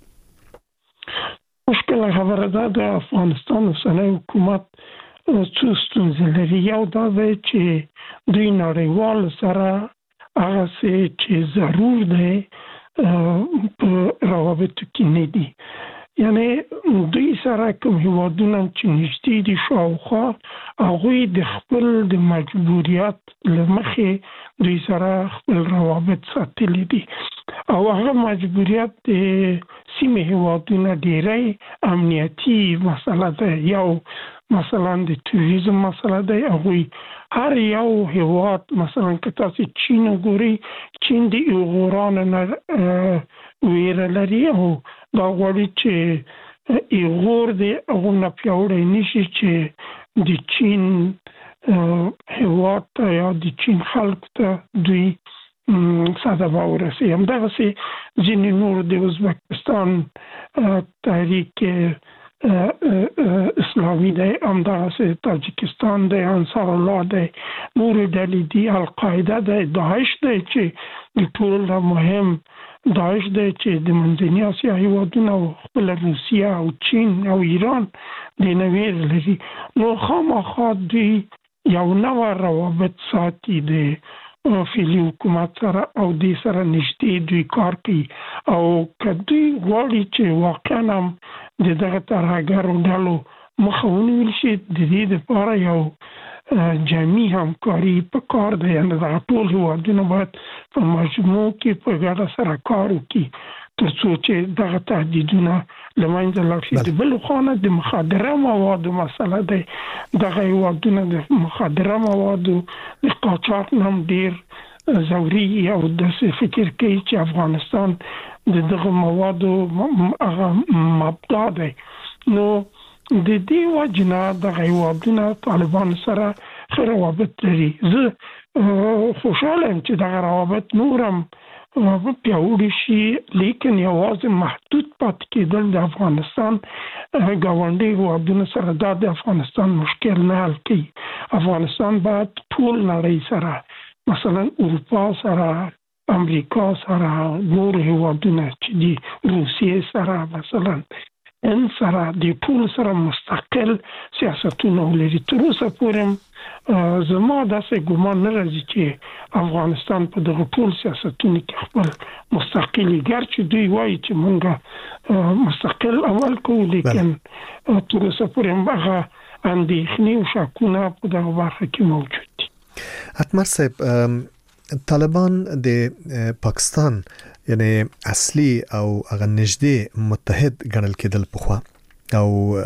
Speaker 1: مشکل خبره ده د افغانستان اوسنی حکومت څو ستونزې لري. یو دا دی چې دوی نړیوال سره هغسې چې ضرور دی په روابطو کې نه دي. یعنی دوی سره کوم هیوادونه چې نږدې دي شاوخوا هغوی د خپل د مجبوریت له مخې دوی سره خپل روابط ساتلی دي او هغه مجبوریت د سیمې هیوادونه ډیری امنیتي مسله ده. یو مثلا د توریزم مسله ده. هغوی هر یو هیواد مثلا که تاسو چین وګورئ چین د ایغورانو نه ویره لري او دا غواړي چې ایغور د هغو نه پیاوړی نشي چې د چین هیواد ته یا د چین خلکو ته دوی صدمه ورسوي. همدغسې ځینې نور د ازبکستان تحریک اسلامي دی، همدغسې تاجکستان دی، انصار الله دی، نور ډلې دي، القاعده دی، داعش دی چې د ټولو مهم داعش دی چې د منځني اسیا هیوادونه او خپله روسیه او چین او ایران د نه ویر لري. نو خامخا دوی یو نوی روابط ساتي د فعلي حکومت سره او دې سره نږدې دوی کار کوي او که دوی غواړي چې واقعا هم د دغه ترهګرو ډلو مخه ونیول شي د دې دپاره یو جمعي همکاري په کار دی. یعنې دغه ټول هیوادونه باید په مجموع کې په ګډه سره کار وکړي تر څو چې دغه تهدیدونه له منځه لاړ شي. د بل خوا نه د مخدره موادو مسله دی. دغه هیوادونه د مخدره موادو د قاچاق نه هم ډېر ځورېږي او داسې فکر کوي چې افغانستان د دغه موادو هغه مبدا دی. نو د دې وجې نه دغه هیوادونه طالبانو سره ښه روابط لري. زه خوشحاله یم چې دغه روابط نور هم پیاوړي شي، لیکن یوازې محدود پاتې کېدل د افغانستان ګاونډي هیوادونو سره دا د افغانستان مشکل نه حل کوي. افغانستان باید ټول نړۍ سره مثلا اروپا سره، امریکا سره، نور هیوادونه چې دي، روسیې سره مثلا ان سره د ټول سره مستقل سیاستونه لري. تر اوسه پورې زما داسې ګومان نه راځي چې افغانستان په دغه ټول سیاستونو کې خپل مستقل ګرځي. دوی وایي چې موږ مستقل عمل کوو، لیکن تر اوسه پورې هغه اندېښنې او شکونه په دغه برخه کې موجود دي.
Speaker 5: اتمر صاحب، طالبان د پاکستان یعنی اصلي او هغه نږدې متحد ګڼل کېدل پخوا، او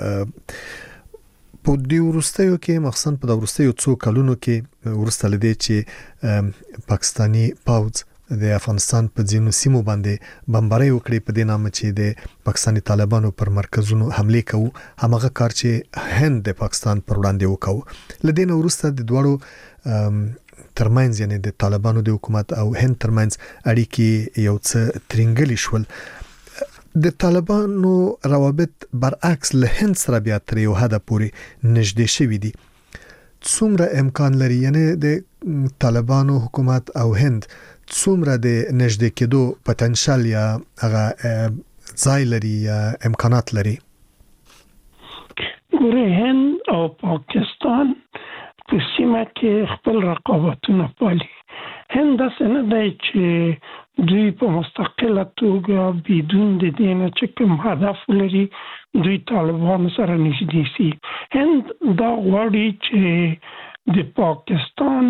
Speaker 5: په دې ورستیو کې مخصوصا په د ورستیو څو کلونو کې ورسته لدی چې پاکستانی پاوځ د افغانستان په ځینو سیمو باندې بمباري وکړي په دې نامه چې د پاکستانی طالبانو پر مرکزونو حمله کوي. همغه کار چې هند د پاکستان پر وړاندې وکاو. لدین ورسته د دوړو ترمنځ یعنی د طالبانو د حکومت او هند ترمنځ اړیکې یو څه ترنګلي شول. د طالبانو روابط برعکس له هند سره بیا تر یو حد پورې نږدې شوي دي. څومره امکان لري یعنی د طالبانو حکومت او هند څومره د نږدې کېدو پټنشل یا هغه ځای لري یا امکانات لري؟
Speaker 1: ګوره، هند او پاکستان په سیمه کې خپل رقابتونه پالي. هند داسې نه دی چې دوی په مستقله توګه بدون د دې نه چې کوم هدف لري دوی طالبان سره نږدې سي. هند دا غواړي چې د پاکستان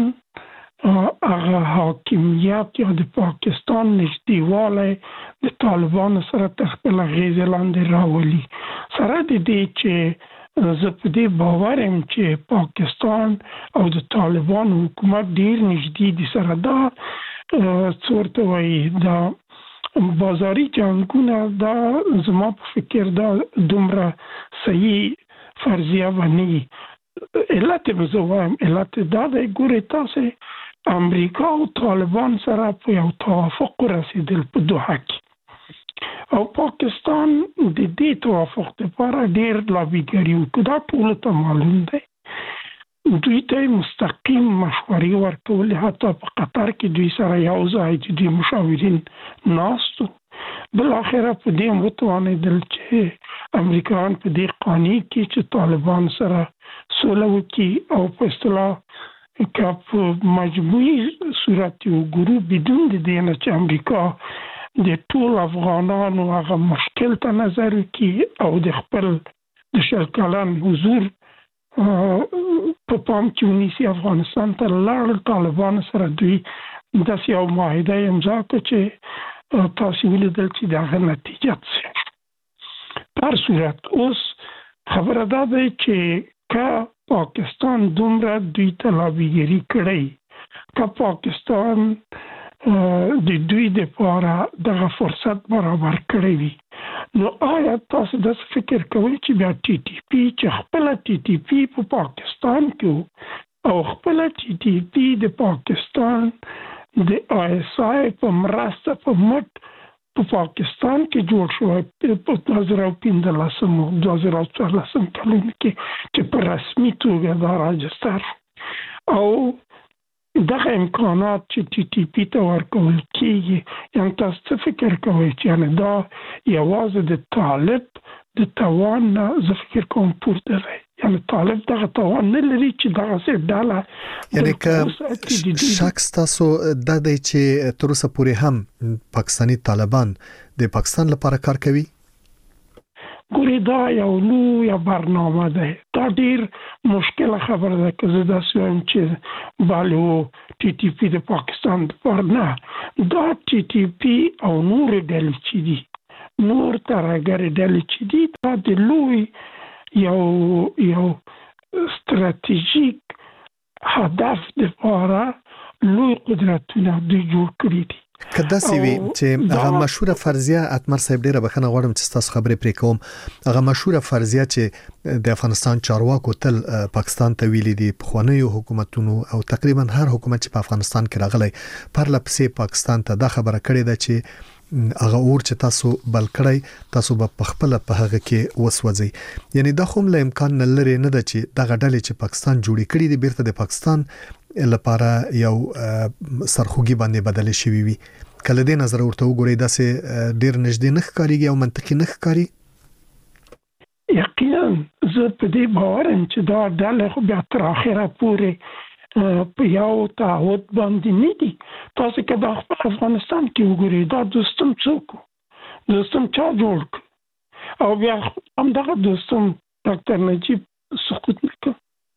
Speaker 1: هغه حاکمیت یا د پاکستان نږدېوالی د طالبانو سره تر خپل غېږې لاندې راولي. سره د دې چې زه په دې باور یم چې پاکستان او د طالبانو حکومت ډیر نږدې دي سره. دا څه ورته وایي، دا بازاري جنګونه، دا زما په فکر دا دومره صحیح فرضیه به نه وي. علت یې زه وایم علت دا دی، ګورئ تاسې امریکا او طالبان سره په یو توافق ورسېدل په دوحه کې، او پاکستان د دې توافق لپاره ډېر لابیګري وکړه. دا ټولو ته معلوم دی. دوی ته مستقیم مشورې ورکولې، حتی په قطر کې دوی سره یو ځای چې دوی مشاورین ناستو. بالاخره په دې وتوانېدل چې امریکایان په دې قانع کړي چې طالبان سره سوله وکړي، او په اصطلاح که په مجموعي صورت وګورو بدون د دې نه چې امریکا د ټول افغانانو هغه مشکل ته نظر وکړي او د خپل د شل کلن حضور په پام کې ونیسي افغانستان ته لاړل. طالبانو سره دوی داسې یو معاهده یې امضا کړه چې تاسې ولیدل چې د هغه نتیجه څه. په هر صورت اوس خبره دا دی چې که پاکستان دومره دوی ته لابیګري کړی، که پاکستان د دوی دپاره دغه فرصت برابر کړی وي، نو آیا تاسو داسې فکر کوئ چې بیا ټي ټي پي چې خپله ټي ټي پي په پاکستان کې او خپله ټي ټي پي د پاکستان د آی اس آی په مرسته په مټ په پاکستان کې جوړ شوی په دوه زره پنځلسم او دوه زره څوارلسم کلونو کې چې په رسمي توګه دا راجستر شو، او دغه امکانات چې ټي ټي پي ته ورکول کېږي، یعنې تاسو څه فکر کوئ چې یعنې دا یوازې د طالب د توان نه زه فکر کوم پورته دی؟ یعنې طالب دغه توان نه لري چې دغسې ډله
Speaker 5: یعنې که شک ستاسو دا دی چې تر اوسه پورې هم پاکستاني طالبان د پاکستان لپاره کار کوي؟
Speaker 1: ګورې، دا یو لویه برنامه ده. دا ډېر مشکله خبره ده که زه داسې وایم چې بله و ټي ټي پي د پاکستان دپاره نه. دا ټي ټي پي او نورې ډلې چې دي، نور ترهګرې ډلې چې دي، دا د لوی یو یو ستراتیژیک هدف دپاره لوی قدرتونه دوی جوړ کړي دي.
Speaker 5: که داسې وي چې هغه مشهوره فرضیه، اتمر صاحب ډیره بخښنه غواړم چې تاسو خبرې پرې کوم، هغه مشهوره فرضیه چې د افغانستان چارواکو تل پاکستان ته ویلي دي، پخوانیو حکومتونو او تقریبا هر حکومت چې په افغانستان کې راغلی پرله پسې پاکستان ته دا خبره کړې ده چې هغه اور چې تاسو بل کړی تاسو به په خپل په هغه کې وسوځي. یعنی دا خو له امکان نه لري نه ده چې دغه ډلې چې پاکستان جوړې کړي دي بیرته د پاکستان لپاره یو سرخوږي باندې بدل شي وي. کله دې نظر ورته وګورئ داسې ډیر نږدې نه ښکاریږي او منطقي نه ښکاري؟
Speaker 1: یقینا زه په دې باور یم چې دا ډلې خو بیا تر اخره پورې په یو تعهد باندې نه دي. تاسو که د خپل افغانستان کې وګورئ دا دوستم څوک دوستم چا جوړ کړ او بیا همدغه دوستم ډاکټر نجیب سقوط وکړ.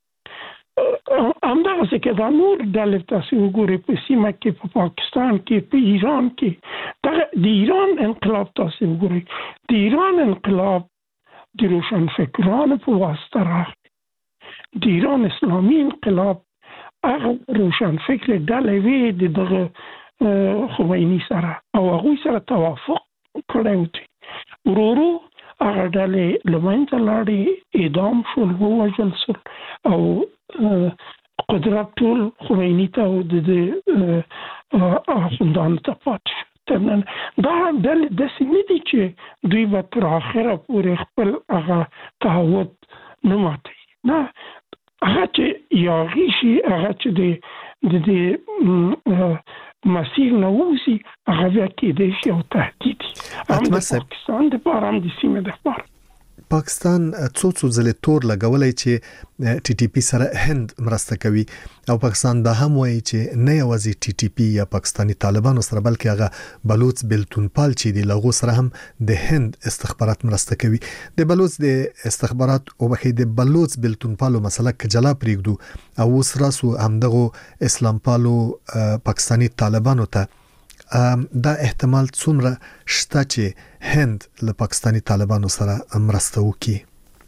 Speaker 1: همدغسې که دا نور ډلې تاسو وګورئ په سیمه کې په پاکستان کې په ایران کې دغه د ایران انقلاب تاسو وګورئ د ایران انقلاب د روشنفکرانو په واسطه راغلی. د ایران اسلامي انقلاب هغه روشنفکر ډلې وې د دغه خمیني سره او هغوی سره توافق کړی و. ورو ورو هغه ډلې له منځه لاړې، اعدام شول، ووژل شول او قدرت ټول خمیني ته او د اخوندانو ته پاتې شو. دا ډلې داسې نه دي چې دوی به تر اخره پورې خپل هغه تعهد نه ماتوي. نه، هغه چې یاغي شي، هغه چې د د مسیر نه ووځي، هغه بیا کېدای شي یو تهدید هم د پاکستان دپاره هم د سیمې دپاره.
Speaker 5: پاکستان څو څو ځلې تور لګولی چې ټي ټي پي سره هند مرسته کوي او پاکستان دا هم وایي چې نه یوازې ټي ټي پي یا پاکستاني طالبانو سره بلکې هغه بلوچ بلتونپال چې دی لغو سره هم د هند استخبارات مرسته کوي. د بلوچ د استخبارات او بخې د بلوچ بلتونپالو مسله کجلا پریږدو او اوس راسو همدغه اسلام پالو پاکستاني طالبانو ته دا احتمال څومره شته چې هند له پاکستاني طالبانو سره مرسته وکړي؟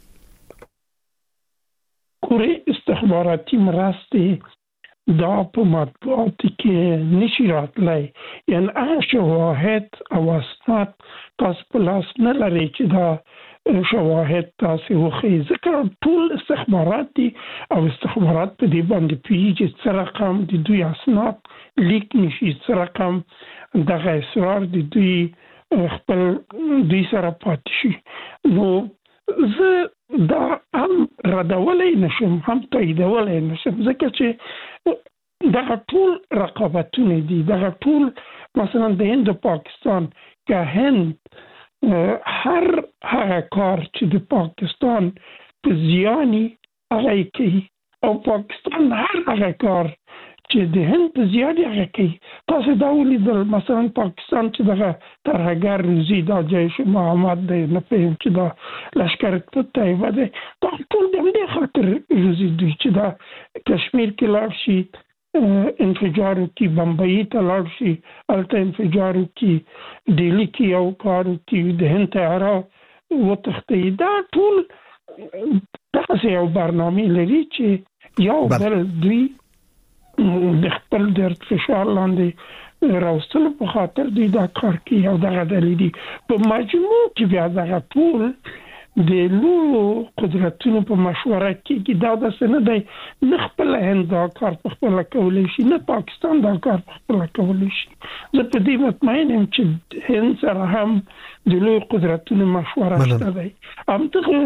Speaker 1: کوري استخباراتي مرستې دا په مطبوعاتو کې نشي راتلی، یعنی هغه شواهد او اسناد تاسو په لاس نه لرئ چې دا شواهد تاسو وښیي، ځکه ټول استخبارات دي او استخبارات په دې باندې پوهېږي څه رقم د دوی اسناد لیک نشي، څه رقم دغه اسرار د دوی خپل دوی سره پاتې شي. نو زه دا هم ردولی نشم هم تاییدولی نشم، ځکه چې دغه ټول رقابتونه دي، دغه ټول مثلا د هند او پاکستان که هند هر هغه کار چې د پاکستان په زیانی هغه کوي او پاکستان هر هغه کار چې د هند په زیانی هغه کوي. تاسو دا ولیدل مثلا پاکستان چې دغه ترهګر روزي دا جیش محمد دی، نه پوهیم چې دا لشکر طیبه دی، دا ټول د همدې خاطر روزي دوی چې دا کشمیر کې لاړ شي انفجار وکړي، بمبئی ته لاړ شي هلته انفجار وکړي، ډیلي کې یو کار وکړي، د هند طیاره وتښتوي. دا ټول دغسې یو برنامې لري چې یو بل دوی د خپل درد فشار لاندې راوستلو په خاطر دوی دا کار کوي او دغه ډلې دي. په مجموع کې بیا دغه ټول د لویو قدرتونو په مشوره کېږي. دا داسې نه دی نه خپله هند دا کار په خپله کولی شي، نه پاکستان دا کار په خپله کولی شي. زه په دې مطمئن یم چې هند سره هم د لویو قدرتونو مشوره شته دی. همدغه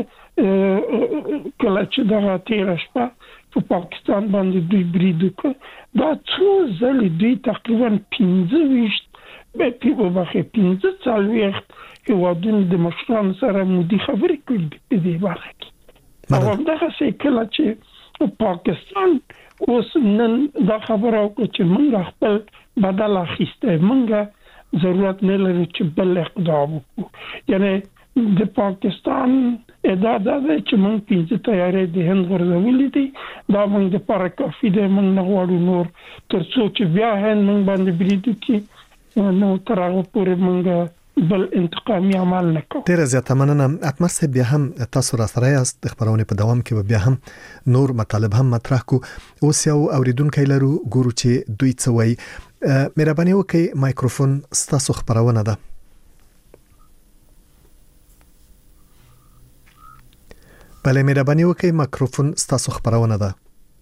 Speaker 1: کله چې دغه تېره شپه په پاکستان باندې دوی برید وکړ، دا څو ځلې دوی تقریبا پنځه ویشت بخې پنځه څلوېښت هېوادونو د مشرانو سره مودي خبرې کړي په دې برخه کې. او همدغسې کله چې پاکستان اوس نن دا خبره وکړه چې موږ خپل بدل اخیستی، موږ ضرورت نه لرو چې بل اقدام وکړو. یعنی د پاکستان ادعا دا ده چې موږ پنځه تیارې د هند غورځولي دي، دا موږ دپاره کافي دی، موږ نه غواړو نور، تر څو چې بیا هند موږ باندې برید وکړي نو تر هغه پورې موږ بل انتقامي عمل نه کوو.
Speaker 5: ډېره زیاته مننه. اتمر صاحب، بیا هم تاسو را سره یاست، د خپرونې په دوام کې به بیا هم نور مطالب هم مطرح کو. اوس یو اوریدونکی لرو، ګورو چې دوی څه وایي. مهرباني وکړئ مایکروفون ستاسو خپرونه ده. بله، مهرباني وکړئ مایکروفون ستاسو خپرونه ده.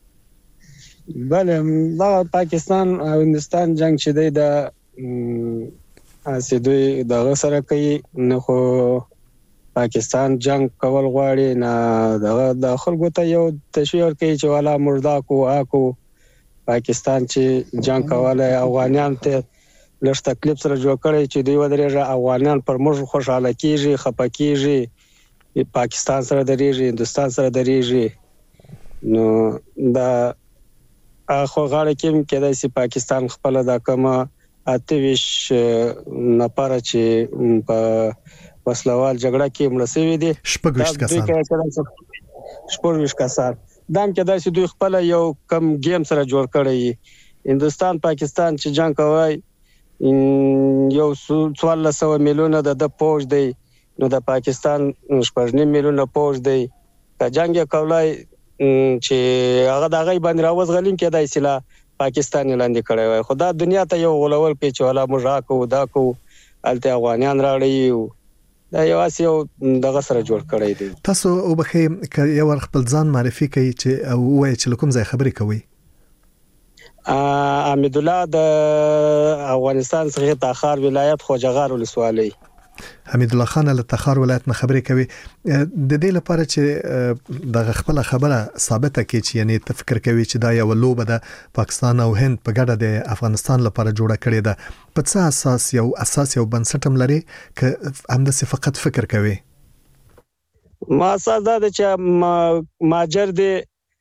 Speaker 12: بله، دا پاکستان او هندستان جنگ چې دی د اسی دوی دغه سره کوي، نه خو پاکستان جنگ کول غواړي، نه دغه د خلکو ته یو تشویق کوي چې والا مردا کو آکو پاکستان چې جنگ کوله افغانان ته لږ تکلیف سره جوړ کړي چې دوی ودرېږي افغانان پر موږ خوشاله کیږي، خپه کیږي، پاکستان سره درېږي هندستان سره درېږي نو دا خو غاړه کې کېدای شي پاکستان خپل دا کومه اتویش نفر چې په وسلوال جګړه کې مړ شوی دي
Speaker 5: شپږ کسان
Speaker 12: شپږ کسان دام کېدای شي دوی خپل یو کم گیم سره جوړ کړی هندستان پاکستان چې جنگ کوي یو څوارلس سوه میلیونه د پوج دی نو د پاکستان شپږ نیم میلیونه پوج دی که جنگ کولای چې هغه د غي باندې راوځ غلیم کېدای شي لا پاکستان لاندې کړی وای خدا دنیا ته یو غولول پیچ ولا موږ کو دا کو الته افغانان راړي دا یو اسیو دغه سره جوړ کړی دی
Speaker 5: تاسو وبخې یو خپل ځان معرفي کوي چې وای چې کوم ځای خبرې کوي
Speaker 12: حمید الله د افغانستان څخه تاخار ولایت خوجغار ولسوالۍ
Speaker 5: حمید الله خان له تاخار ولایت نه خبرې کوي د دې لپاره چې د خپل خبره ثابته کړي چې یعنی تفکر کوي چې دا یو لوبه ده پاکستان او هند په ګډه د افغانستان لپاره جوړه کړې ده په څه اساس یو اساس یو بنسټم لري ک همداسې فقط فکر کوي
Speaker 12: ما اساس دا چې ماجر دی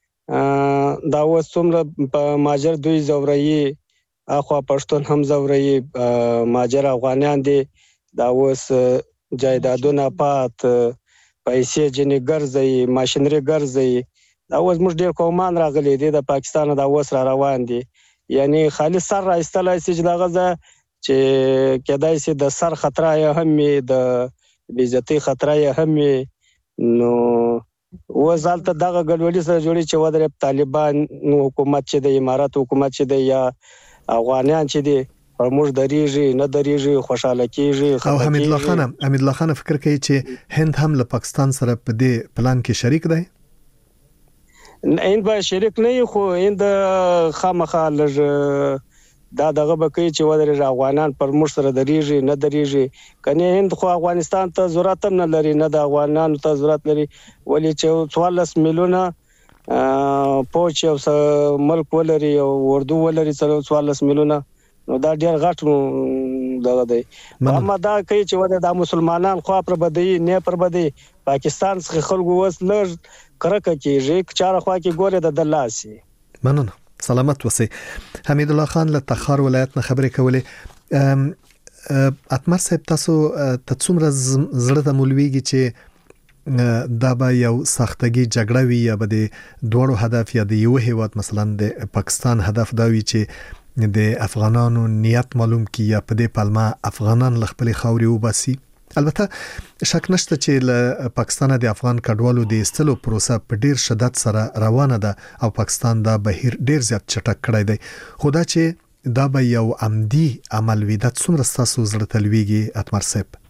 Speaker 12: دا و څومره په ماجر دوی زوري اخو پښتون هم زوري ماجر افغانان دي دا اوس جایدادونه پات پیسې جنې ګرځي ماشينري ګرځي دا اوس موږ ډېر کومان راغلي دي د پاکستان دا اوس را روان دي یعنی خالص سر راستلای سي چې دا غزه چې کېدای سي د سر خطر یې هم د بیزتی خطر یې هم نو وزالته دغه ګډوډي سره جوړي چې ودرې طالبان حکومت چې د امارات حکومت چې د یا افغانان چې دي پر موږ درېږي نه درېږي خوشاله کیږي
Speaker 5: او حمید الله خان حمید الله خان فکر کوي چې هند هم له پاکستان سره په دې پلان کې شریک دی
Speaker 12: هند به شریک نه خو هند خامخا لږ دا دغه بکې چې ودرې افغانان پر موږ سره درېږي نه درېږي کني هند خو افغانستان ته ضرورت هم نه لري نه د افغانانو ته ضرورت لري ولې چې څوارلس میلیونه پوچ او ملک ولري او اردو ولري څوارلس میلیونه نو دا ډېر غټ دغه دی اما دا کوي چې ودرې د مسلمانان خو پر بدی نه پر بدی پاکستان څخه خلکو وس لږ کرکه کیږي چاره خوا کې ګوره د دلاسي
Speaker 5: مننه سلامت وسی حمید الله خان له تخار ولایت نه خبرې کولې اتمر صاحب تاسو ته څومره زړه ته مولویږي چې دا به یو سختګي جګړه وي یا به د دوړو هدف یا د یو هیواد مثلا د پاکستان هدف دا وي چې د افغانانو نیت معلوم کی یا په دې پلمه افغانان لخپل خاوري وباسي البته شک نشته چې له پاکستان د افغان کډوالو د استلو پروسه په ډیر شدت سره روانه ده او پاکستان دا بهیر ډیر زیات چټک کړی دی خدا چې دا به یو عمدي عمل وي د څومره تاسو زړه تلويږي اتمر صاحب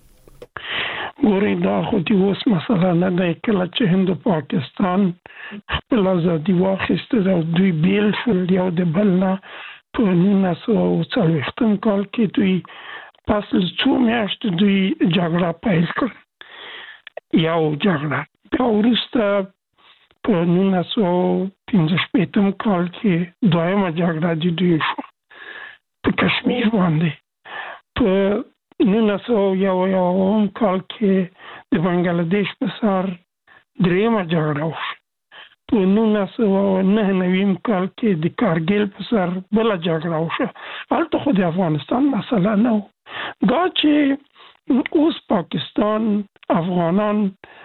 Speaker 1: ګورې دا خو د اوس مسله نه ده کله چې هند او پاکستان خپل ازادي واخیسته او دوی بیل شول یو د بل نه په نولس سوه څلوېښتم کال کې دوی پس له څو میاشتو دوی جګړه پیل کړه یو جګړه بیا وروسته په نولس سوه پنځه شپېتم کال کې دویمه جګړه د دوی شوه په کشمیر باندې په نولس سوه یو اویایم کال کې د بنګلادیش په سر درېیمه جګړه وشوه په نولس سوه نهه نوي کال کې د کارګیل په سر بله جګړه وشوه هلته خو د افغانستان مسله نه و دا چې اوس پاکستان افغانان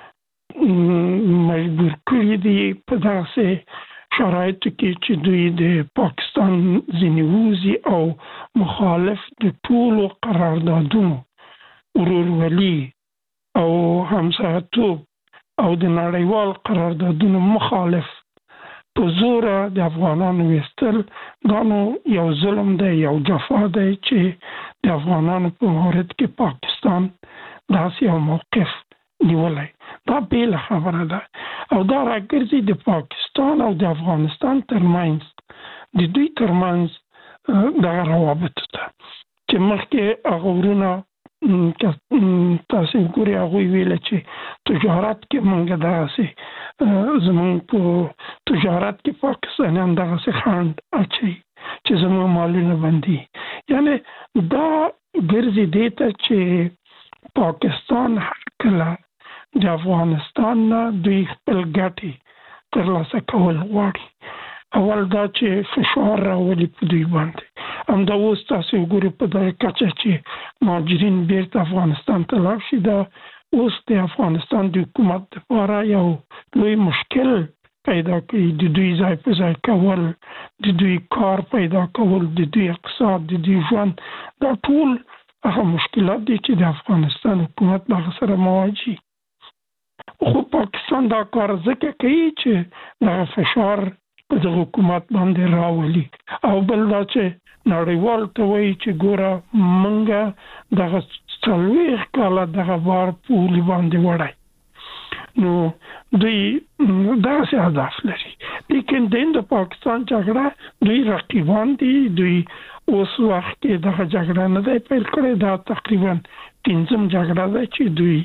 Speaker 1: مجبور کړي دي په داسې شرایطو کې چې دوی د پاکستان ځینې ووځي او مخالف د ټولو قراردادونو ورورولي او همسایه‌توب او د نړیوال قراردادونو مخالف په زوره د افغانانو ویستل دا نو یو ظلم دی یو جفا دی چې د افغانانو په مورد کې پاکستان داسې یو موقف نیولی دا بیله خبره ده او دا راګرځي د پاکستان او د افغانستان ترمنځ د دوی ترمنځ دغه روابطو ته چې مخکې هغه ورونه تاسو ګورئ هغوی ویله چې تجارت کې موږ دغسې زموږ په تجارت کې پاکستانیان دغسې خنډ اچوي چې زموږ مالونه بندي یعنی دا ګرځي دې ته چې پاکستان هر کله د افغانستان نه دوی خپل ګټې ترلاسه کول غواړي. اول دا چې فشار راولي په دوی باندې. همدا اوس تاسو وګورئ په دغه کچه چې مهاجرین بیرته افغانستان ته لاړ شي، دا اوس د افغانستان د حکومت لپاره یو لوی مشکل پیدا کوي. د دوی ځای په ځای کول، د دوی کار پیدا کول، د دوی اقتصاد، د دوی ژوند، دا ټول هغه مشکلات دي چې د افغانستان حکومت له سره مواجه. خو پاکستان دا کار ځکه کوي چې دغه فشار په دغه حکومت باندې راولي. او بل دا چې نړیوال ته وایي چې ګوره موږ دغه څلوېښت کاله دغه بار په ولې باندې وړی. نو دوی داسې هدف لري. لیکن د هند پاکستان جګړه دوی رقیبان دي. دوی اوس وخت کې دغه جګړه نه دی پیل کړې. دا تقریبا پنځم جګړه ده چې دوی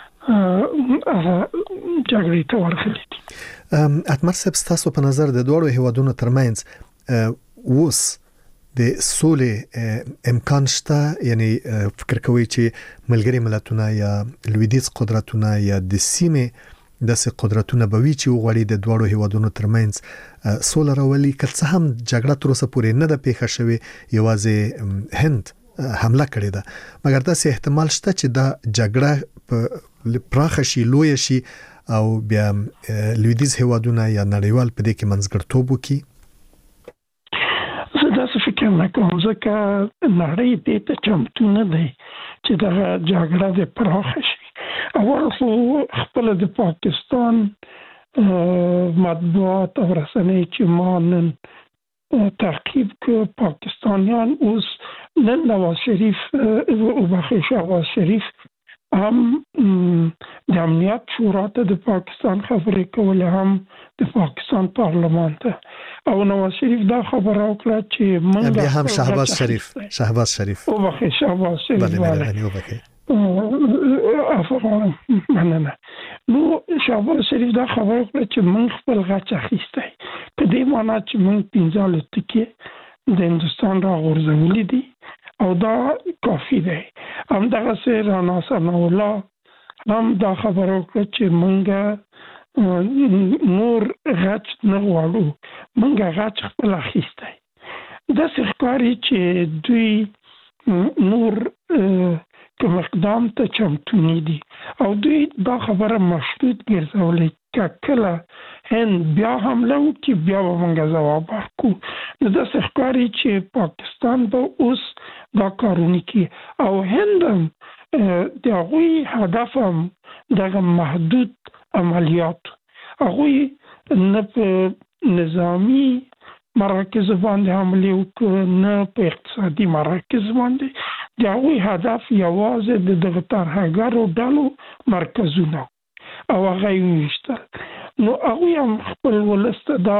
Speaker 1: جګړې ته ورغلي دي.
Speaker 5: اتمر صاحب، ستاسو په نظر د دوړو هیوادونو ترمنځ اوس د سولې امکان شته؟ یعنی فکر کوي چې ملګری ملتونه یا لویدیځ قدرتونه یا د سیمې داسې قدرتونه به وي چې وغواړي د دوړو هیوادونو ترمنځ سوله راولي؟ که څه هم جګړه تر اوسه پورې نه ده پیښه شوې، یوازې هند حمله کړې ده، مګر داسې احتمال شته چې دا جګړه په پراخه شي، لویه شي او بیا لویدیځ هیوادونه یا نړیوال په دې کې منځګړیتوب وکړي.
Speaker 1: زه داسې فکر نه کوم، ځکه نړۍ دې ته چمتو نه دی چې دغه جګړه دې پراخه شي. اول خو خپله د پاکستان مطبوعات او رسنۍ چې ما نن تعقیب که پاکستانیان اوس نن نواز شریف وبخښئ شهباز شریف هم د امنیت شورا ته د پاکستان خبرې کولې، هم د پاکستان پارلمان ته. او نواز شریف دا خبره وکړه چې موږ
Speaker 5: بیا هم شهباز شریف شهباز شریف
Speaker 1: وبخښئ شهباز شریف
Speaker 5: بله مهرباني وبخښئ
Speaker 1: افغان مننه. نو شهباز شریف دا خبره وکړه چې موږ خپل غچ اخیستی، په دې معنا چې موږ پنځه الوتکې د هندوستان راغورځولي دي او دا کافي دی. همدغسې رانا ثناء الله هم دا خبره وکړه چې موږ نور غچ نه غواړو، موږ غچ خپل اخیستی. داسې ښکاري چې دوی نور کوم اقدام ته چمتو نه دي او دوی دا خبره مشروط ګرځولې که کله هند بیا حمله وکړي بیا به موږ ځواب ورکړو. نو داسې ښکاري چې پاکستان به اوس دا کارونه کوي او هند هم د هغوی هدف هم دغه محدود عملیات، هغوی نه په نظامی مراکز باندې حمله وکړي نه په اقتصادي مراکز باندې. د هغوی هدف یوازې د دغه ترهګرو ډلو مرکزونه او هغه یې وویشتل. نو هغوی هم خپل ولس ته دا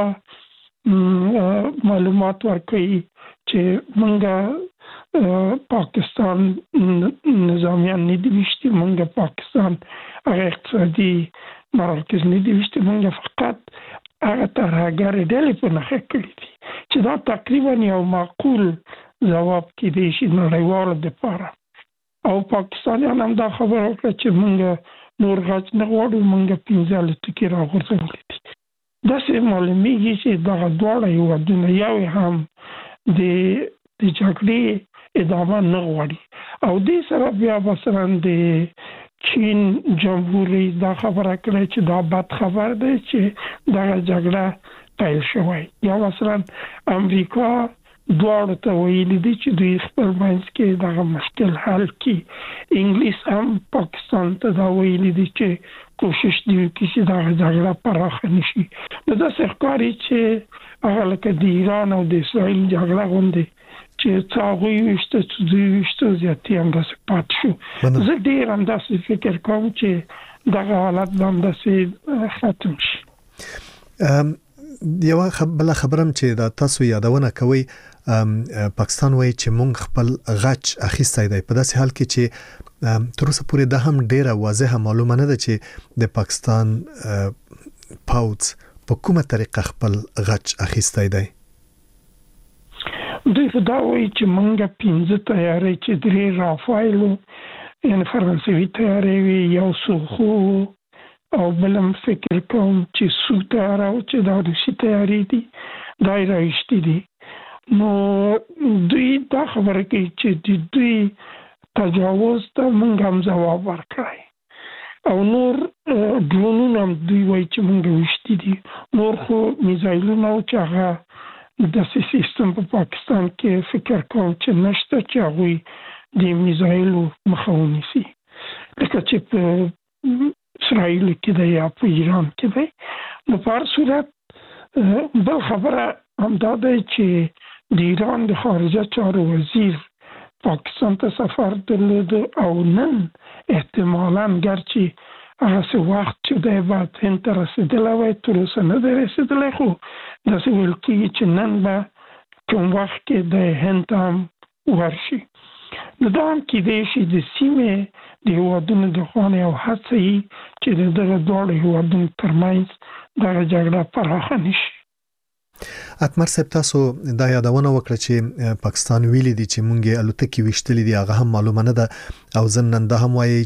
Speaker 1: معلومات ورکوي چې موږ پاکستان نظامیان نه دي ویشتي، موږ پاکستان هغه اقتصادي مراکز نه دي ویشتي، موږ فقط هغه ترهګرې ډلې په نښه کړي دي، چې دا تقریبا یو معقول ځواب کېدی شي نړیوالو دپاره. او پاکستانیان هم دا خبره وکړه چې موږ نور غچ نه غواړو، موږ پنځه الوتکې راغورځولې دي. داسې معلومیږي چې دغه دواړه هېوادونه یو هم د د جګړې ادامه نه غواړي او دې سره بیا مثلا د چین جمهوریت دا خبره کړې چې دا بد خبر دی چې دغه جګړه پیل شوی. یا مثلا امریکا دواړو ته ویلي دي چې دوی خپل منځ کې دغه مشکل حل کړي. انګلیس هم پاکستان ته دا ویلي دي چې کوشش دی وکړي چې دغه جګړه پراخه نه شي. نو داسې ښکاري چې هغه لکه د ایران او د اسرائیل جګړه غوندې چې څه هغوی ویشته څه دوی ویشته زیاتې همداسې پاتې شو. زه ډېر همداسې فکر کوم چې دغه حالت به همداسې ختم شي.
Speaker 5: یوه بله خبرم چې دا تاسو یادونه کوئ، پاکستان وایي چې مونږ خپل غچ اخیستی دی، په داسې حال کې چې تر اوسه پورې دا هم ډیره واضحه معلومه نه ده چې د پاکستان پوځ په کومه طریقه خپل غچ اخیستی دی.
Speaker 1: دوی خو دا وایي چې مونږ پنځه تیارې چې درې رافایل یعنې فرانسوي تیارې وي، یو سوخو او بلم فکر کوم چې سو تیار او چې دا روسي تیاری دي دا راځي دي نو دوی دا خبره کوي چې د دوی تجاوز ته موږ هم ځواب ورکړی او نور ډرونونه هم دوی وایي چې موږ وشتي دي نور خو میزایلونه او چې هغه د سیستم په پاکستان کې فکر کوم چې نشته چې هغوی د میزایلو مخه ونیسي لکه چې په اسرائیل کې دی یا په ایران کې دی نو په هر صورت بل خبره همدا دی چې د ایران د خارجه چارو وزیر پاکستان ته سفر درلود او نن احتمالاً ګرچې هغه څه وخت چې دی باید هند ته رسېدلی وای تر اوسه نه دی رسېدلی خو داسې ویل کېږي چې نن به کوم وخت کې دی هند ته هم ورشي نو دا هم کېدای شي د سیمې د هیوادونو د خوا نه یو هڅه وي چې د دغه دواړو هیوادونو ترمنځ دغه جګړه پراخه نه شي.
Speaker 5: اتمر صاحب تاسو دا یادونه وکړه چې پاکستان ویلي دي چې مونږه الوتکې وشتلې دي هغه هم معلومه نه ده او ځنن دا هم وایي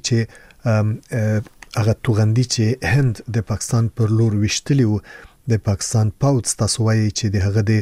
Speaker 5: چې هغه توغندي چې هند د پاکستان پر لور وشتلی وو د پاکستان پاوڅ تاسو وایي چې د هغه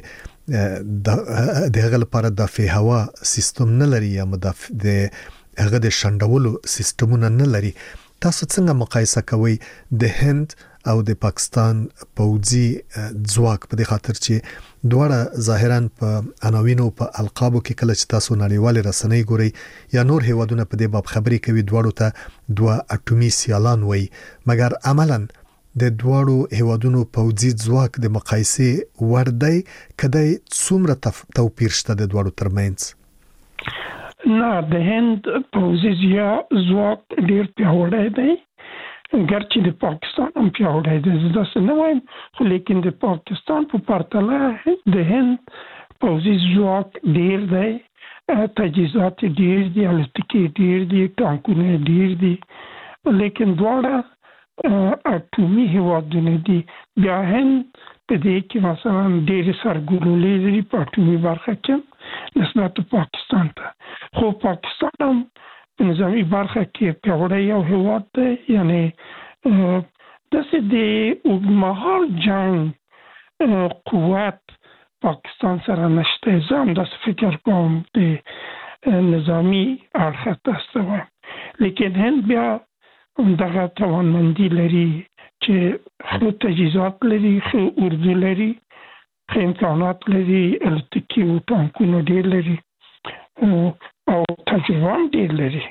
Speaker 5: د د هغه لپاره د فی هوا سیستم نه لري یا مدافع د هغه د شندولو سیستمونه نه لري تاسو څنګه مقایسه کوئ د هند او د پاکستان پوځي ځواک په دې خاطر چې دواړه ظاهرا په عناوینو په القابو کې کله چې تاسو نړیوال رسنۍ ګورئ یا نور هیوادونه په دې باب خبرې کوي دواړو ته دوه اټومي سیالان وایي مګر عملاً د دواړو هیوادونو پوځي ځواک د مقایسې وړ دی کدی څومره توپیر شته د دواړو ترمنځ
Speaker 1: نه د هند پوځي ځواک ډیر پیاوړی دی ګرچې د پاکستان هم پیاوړی دی زه داسې نه وایم خو لیکن د پاکستان په پرتله د هند پوځي ځواک ډیر دی تجهیزات ډیر دي الوتکې ډیر دي ټانکونه ډیر دي لیکن دواړه اټومي هیوادونه دي بیا هند په دې کې مثلا ډیر سرګلولې لري په اټومي برخه کې نسبت پاکستان ته خو پاکستان هم نظامی برخه کې پیاوړی یو هیواد دی یعنی داسې د اوږدمهال جنګ قوت پاکستان سره نشته زه هم داسې فکر کوم د نظامی اړخه تاسو وایم لیکن هند بیا دغه توانمندي لري چې ښه تجهیزات لري ښه اردو لري ښه امکانات لري الوتکې او ټانکونه ډېر لري او تجربه هم ډېر لري.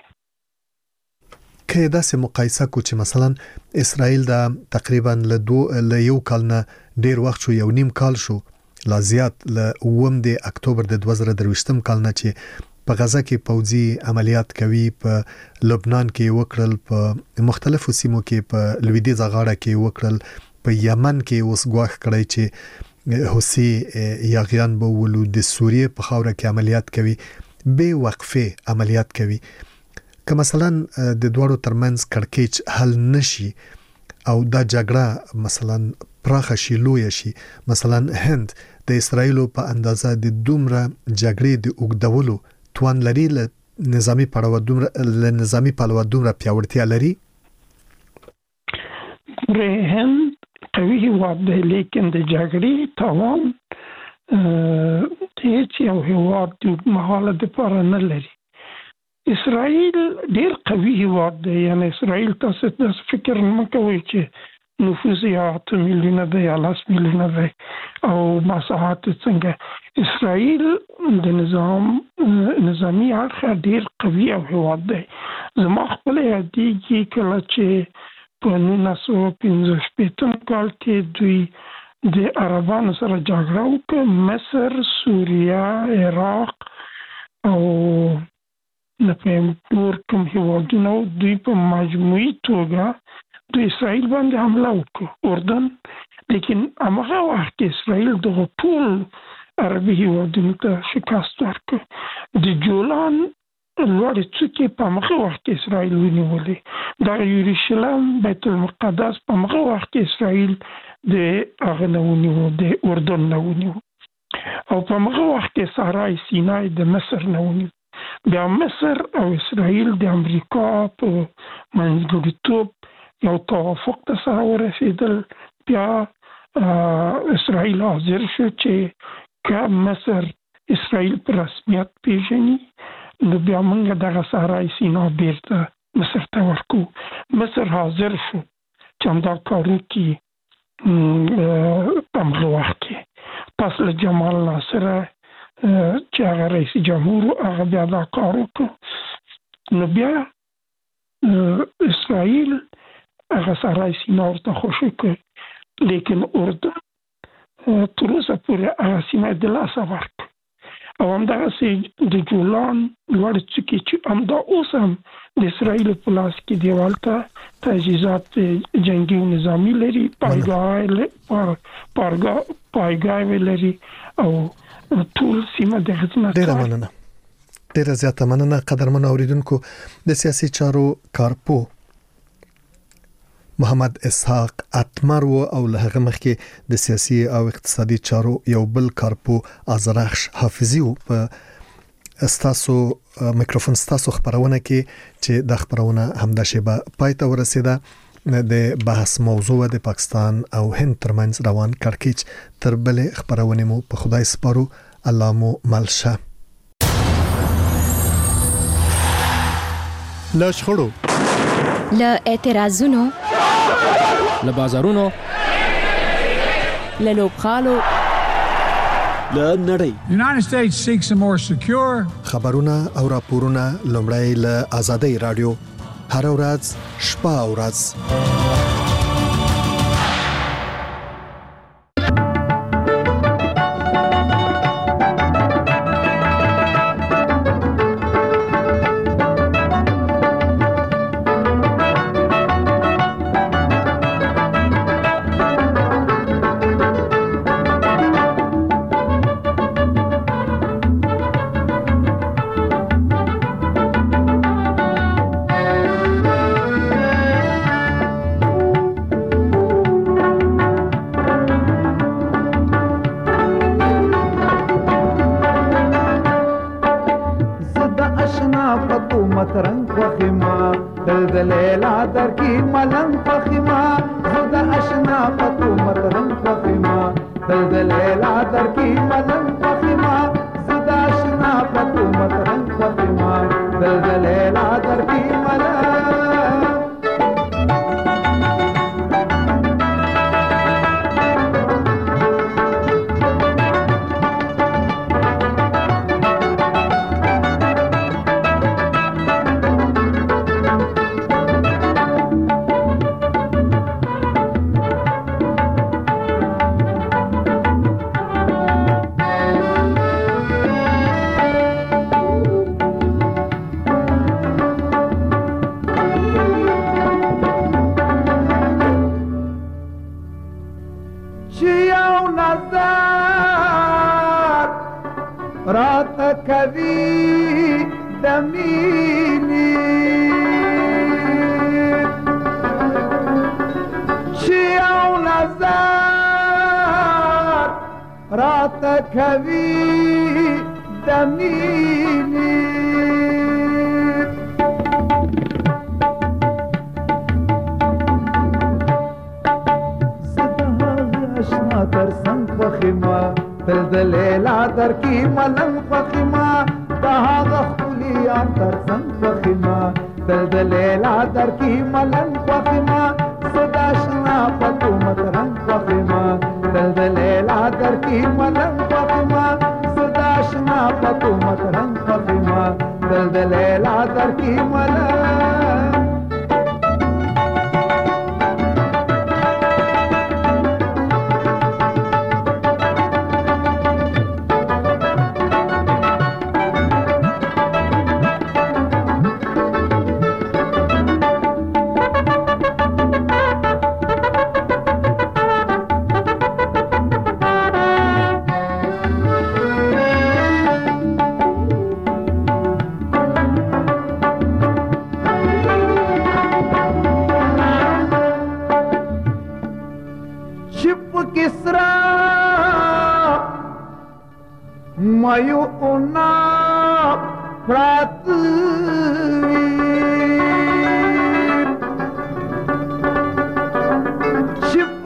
Speaker 5: که داسې مقایسه کو چې مثلا اسرائیل دا تقریبا له دو له یو کال نه ډېر وخت شو یو نیم کال شو لا زیات له اووم د اکتوبر د دوه زره درویشتم کال نه چې په غزه کې پوځي عملیات کوي په لبنان کې وکړل په مختلفو سیمو کې په لویدیځ غاړه کې وکړل په یمن کې اوس ګواښ کړی چې حوثي یاغیان به ولو د سوریه په خاوره کې عملیات کوي به وقفه عملیات کوي که مثلا د دوړو ترمنځ کړکېچ حل نشي او دا جګړه مثلا پراخه شي لوی شي مثلا هند د اسرایل په اندازه د دومره جګړې د اوګدولو توان لري له نظامی پړاو دومره له نظامی پلوه دومره پیاوړتیا لري
Speaker 1: ګره هند قوي هیواد دی لیکن د جګړې توان هیڅ یو هیواد د مهاله د پاره نه لري اسرائیل ډیر قوي هیواد دی یعنی اسرائیل تاسو د فکر نه کوي چې نفوس یې اته میلیونه دی یا لس میلیونه دی او مساحت څنګه اسرائیل د نظام نظامی اړخ ډیر قوي او هیواد دی زما خپل یادېږي کله چې په نولس سوه پنځه شپېتم کال کې دوی د عربانو سره جګړه وکړه مصر سوریه عراق او لکه نور کوم هیوادونه دوی په مجموعي توګه د اسرائیل باندې حمله وکړه اردن لیکن هغه وخت کې اسرائیل دغه ټول عربي هیوادونو ته شکست ورکړ د جولان لوړې څوکې په هغه وخت کې اسرائیل ونیولې د یروشلم بیت المقدس په هغه وخت کې اسرائیل د هغه نه ونیو د اردن نه ونیو او په هغه وخت کې صحرای سینای د مصر نه ونیو بیا مصر او اسرائیل د امریکا په منځګړیتوب یو توافق ته سره ورسېدل. بیا اسرائیل حاضر شو چې که مصر اسرائیل په رسمیت پیژني نو بیا موږ دغه صحرای سینا بیرته مصر ته ورکو. مصر حاضر شو چې همدا کار وکړي په همغه وخت کې. پس له جمال ناصره چې هغه رئیس جمهور هغه بیا دا کار وکړو نو بیا اسرائیل هغه صحرای سینا ورته خوشي کړ، لیکن اردن تر اوسه پورې هغه سیمه د لاسه ورکړه. او همدغسې د جولان لوړې څوکې چې همدا اوس هم د اسرائیلو په لاس کې دی، هلته تجهیزات جنګي او نظامي لري، پایګاوې لري او ټول سیمه د خدمت.
Speaker 5: ډېره مننه ډېره زیاته مننه قدرمنو اوریدونکو. د سیاسي چارو کارپو محمد اسحاق اتمر و او له هغه مخکې د سیاسي او اقتصادي چارو یو بل کارپو ازرخش حافظي په استاسو میکروفون ستاسو خبرونه کې چې د خبرونه همدا شیبه پای ته ورسېده. د بحث موضوع د پاکستان او هند ترمنځ روان کړکېچ تر بلې خبرونه مو په خدای سپارو. الله مو ملشه.
Speaker 13: له شخړو،
Speaker 14: له اعتراضونو،
Speaker 13: له بازارونو،
Speaker 14: له لوبغالو،
Speaker 13: له نړۍ.
Speaker 15: United States seeks a more secure.
Speaker 5: خبرونه او راپورونه لومړی له آزادۍ رادیو هر ورځ شپه او ورځ.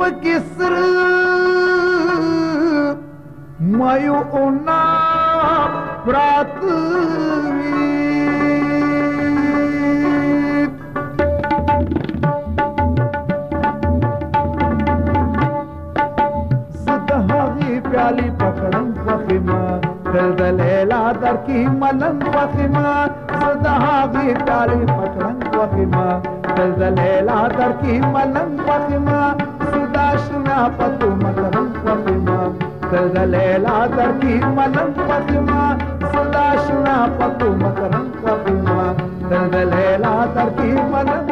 Speaker 16: پکسر مایو اونا پراتوی زدهاغی پیالی پکڑن وخیما دل لیلا در کی ملنگ وخیما زدهاغی پیالی پکڑن وخیما دل لیلا در کی ملنگ وخیما سداشنا پتو ملنگ وخیما دل لیلا در کی ملنگ وخیما سداشنا پتو ملنگ وخیما دل لیلا در کی ملنگ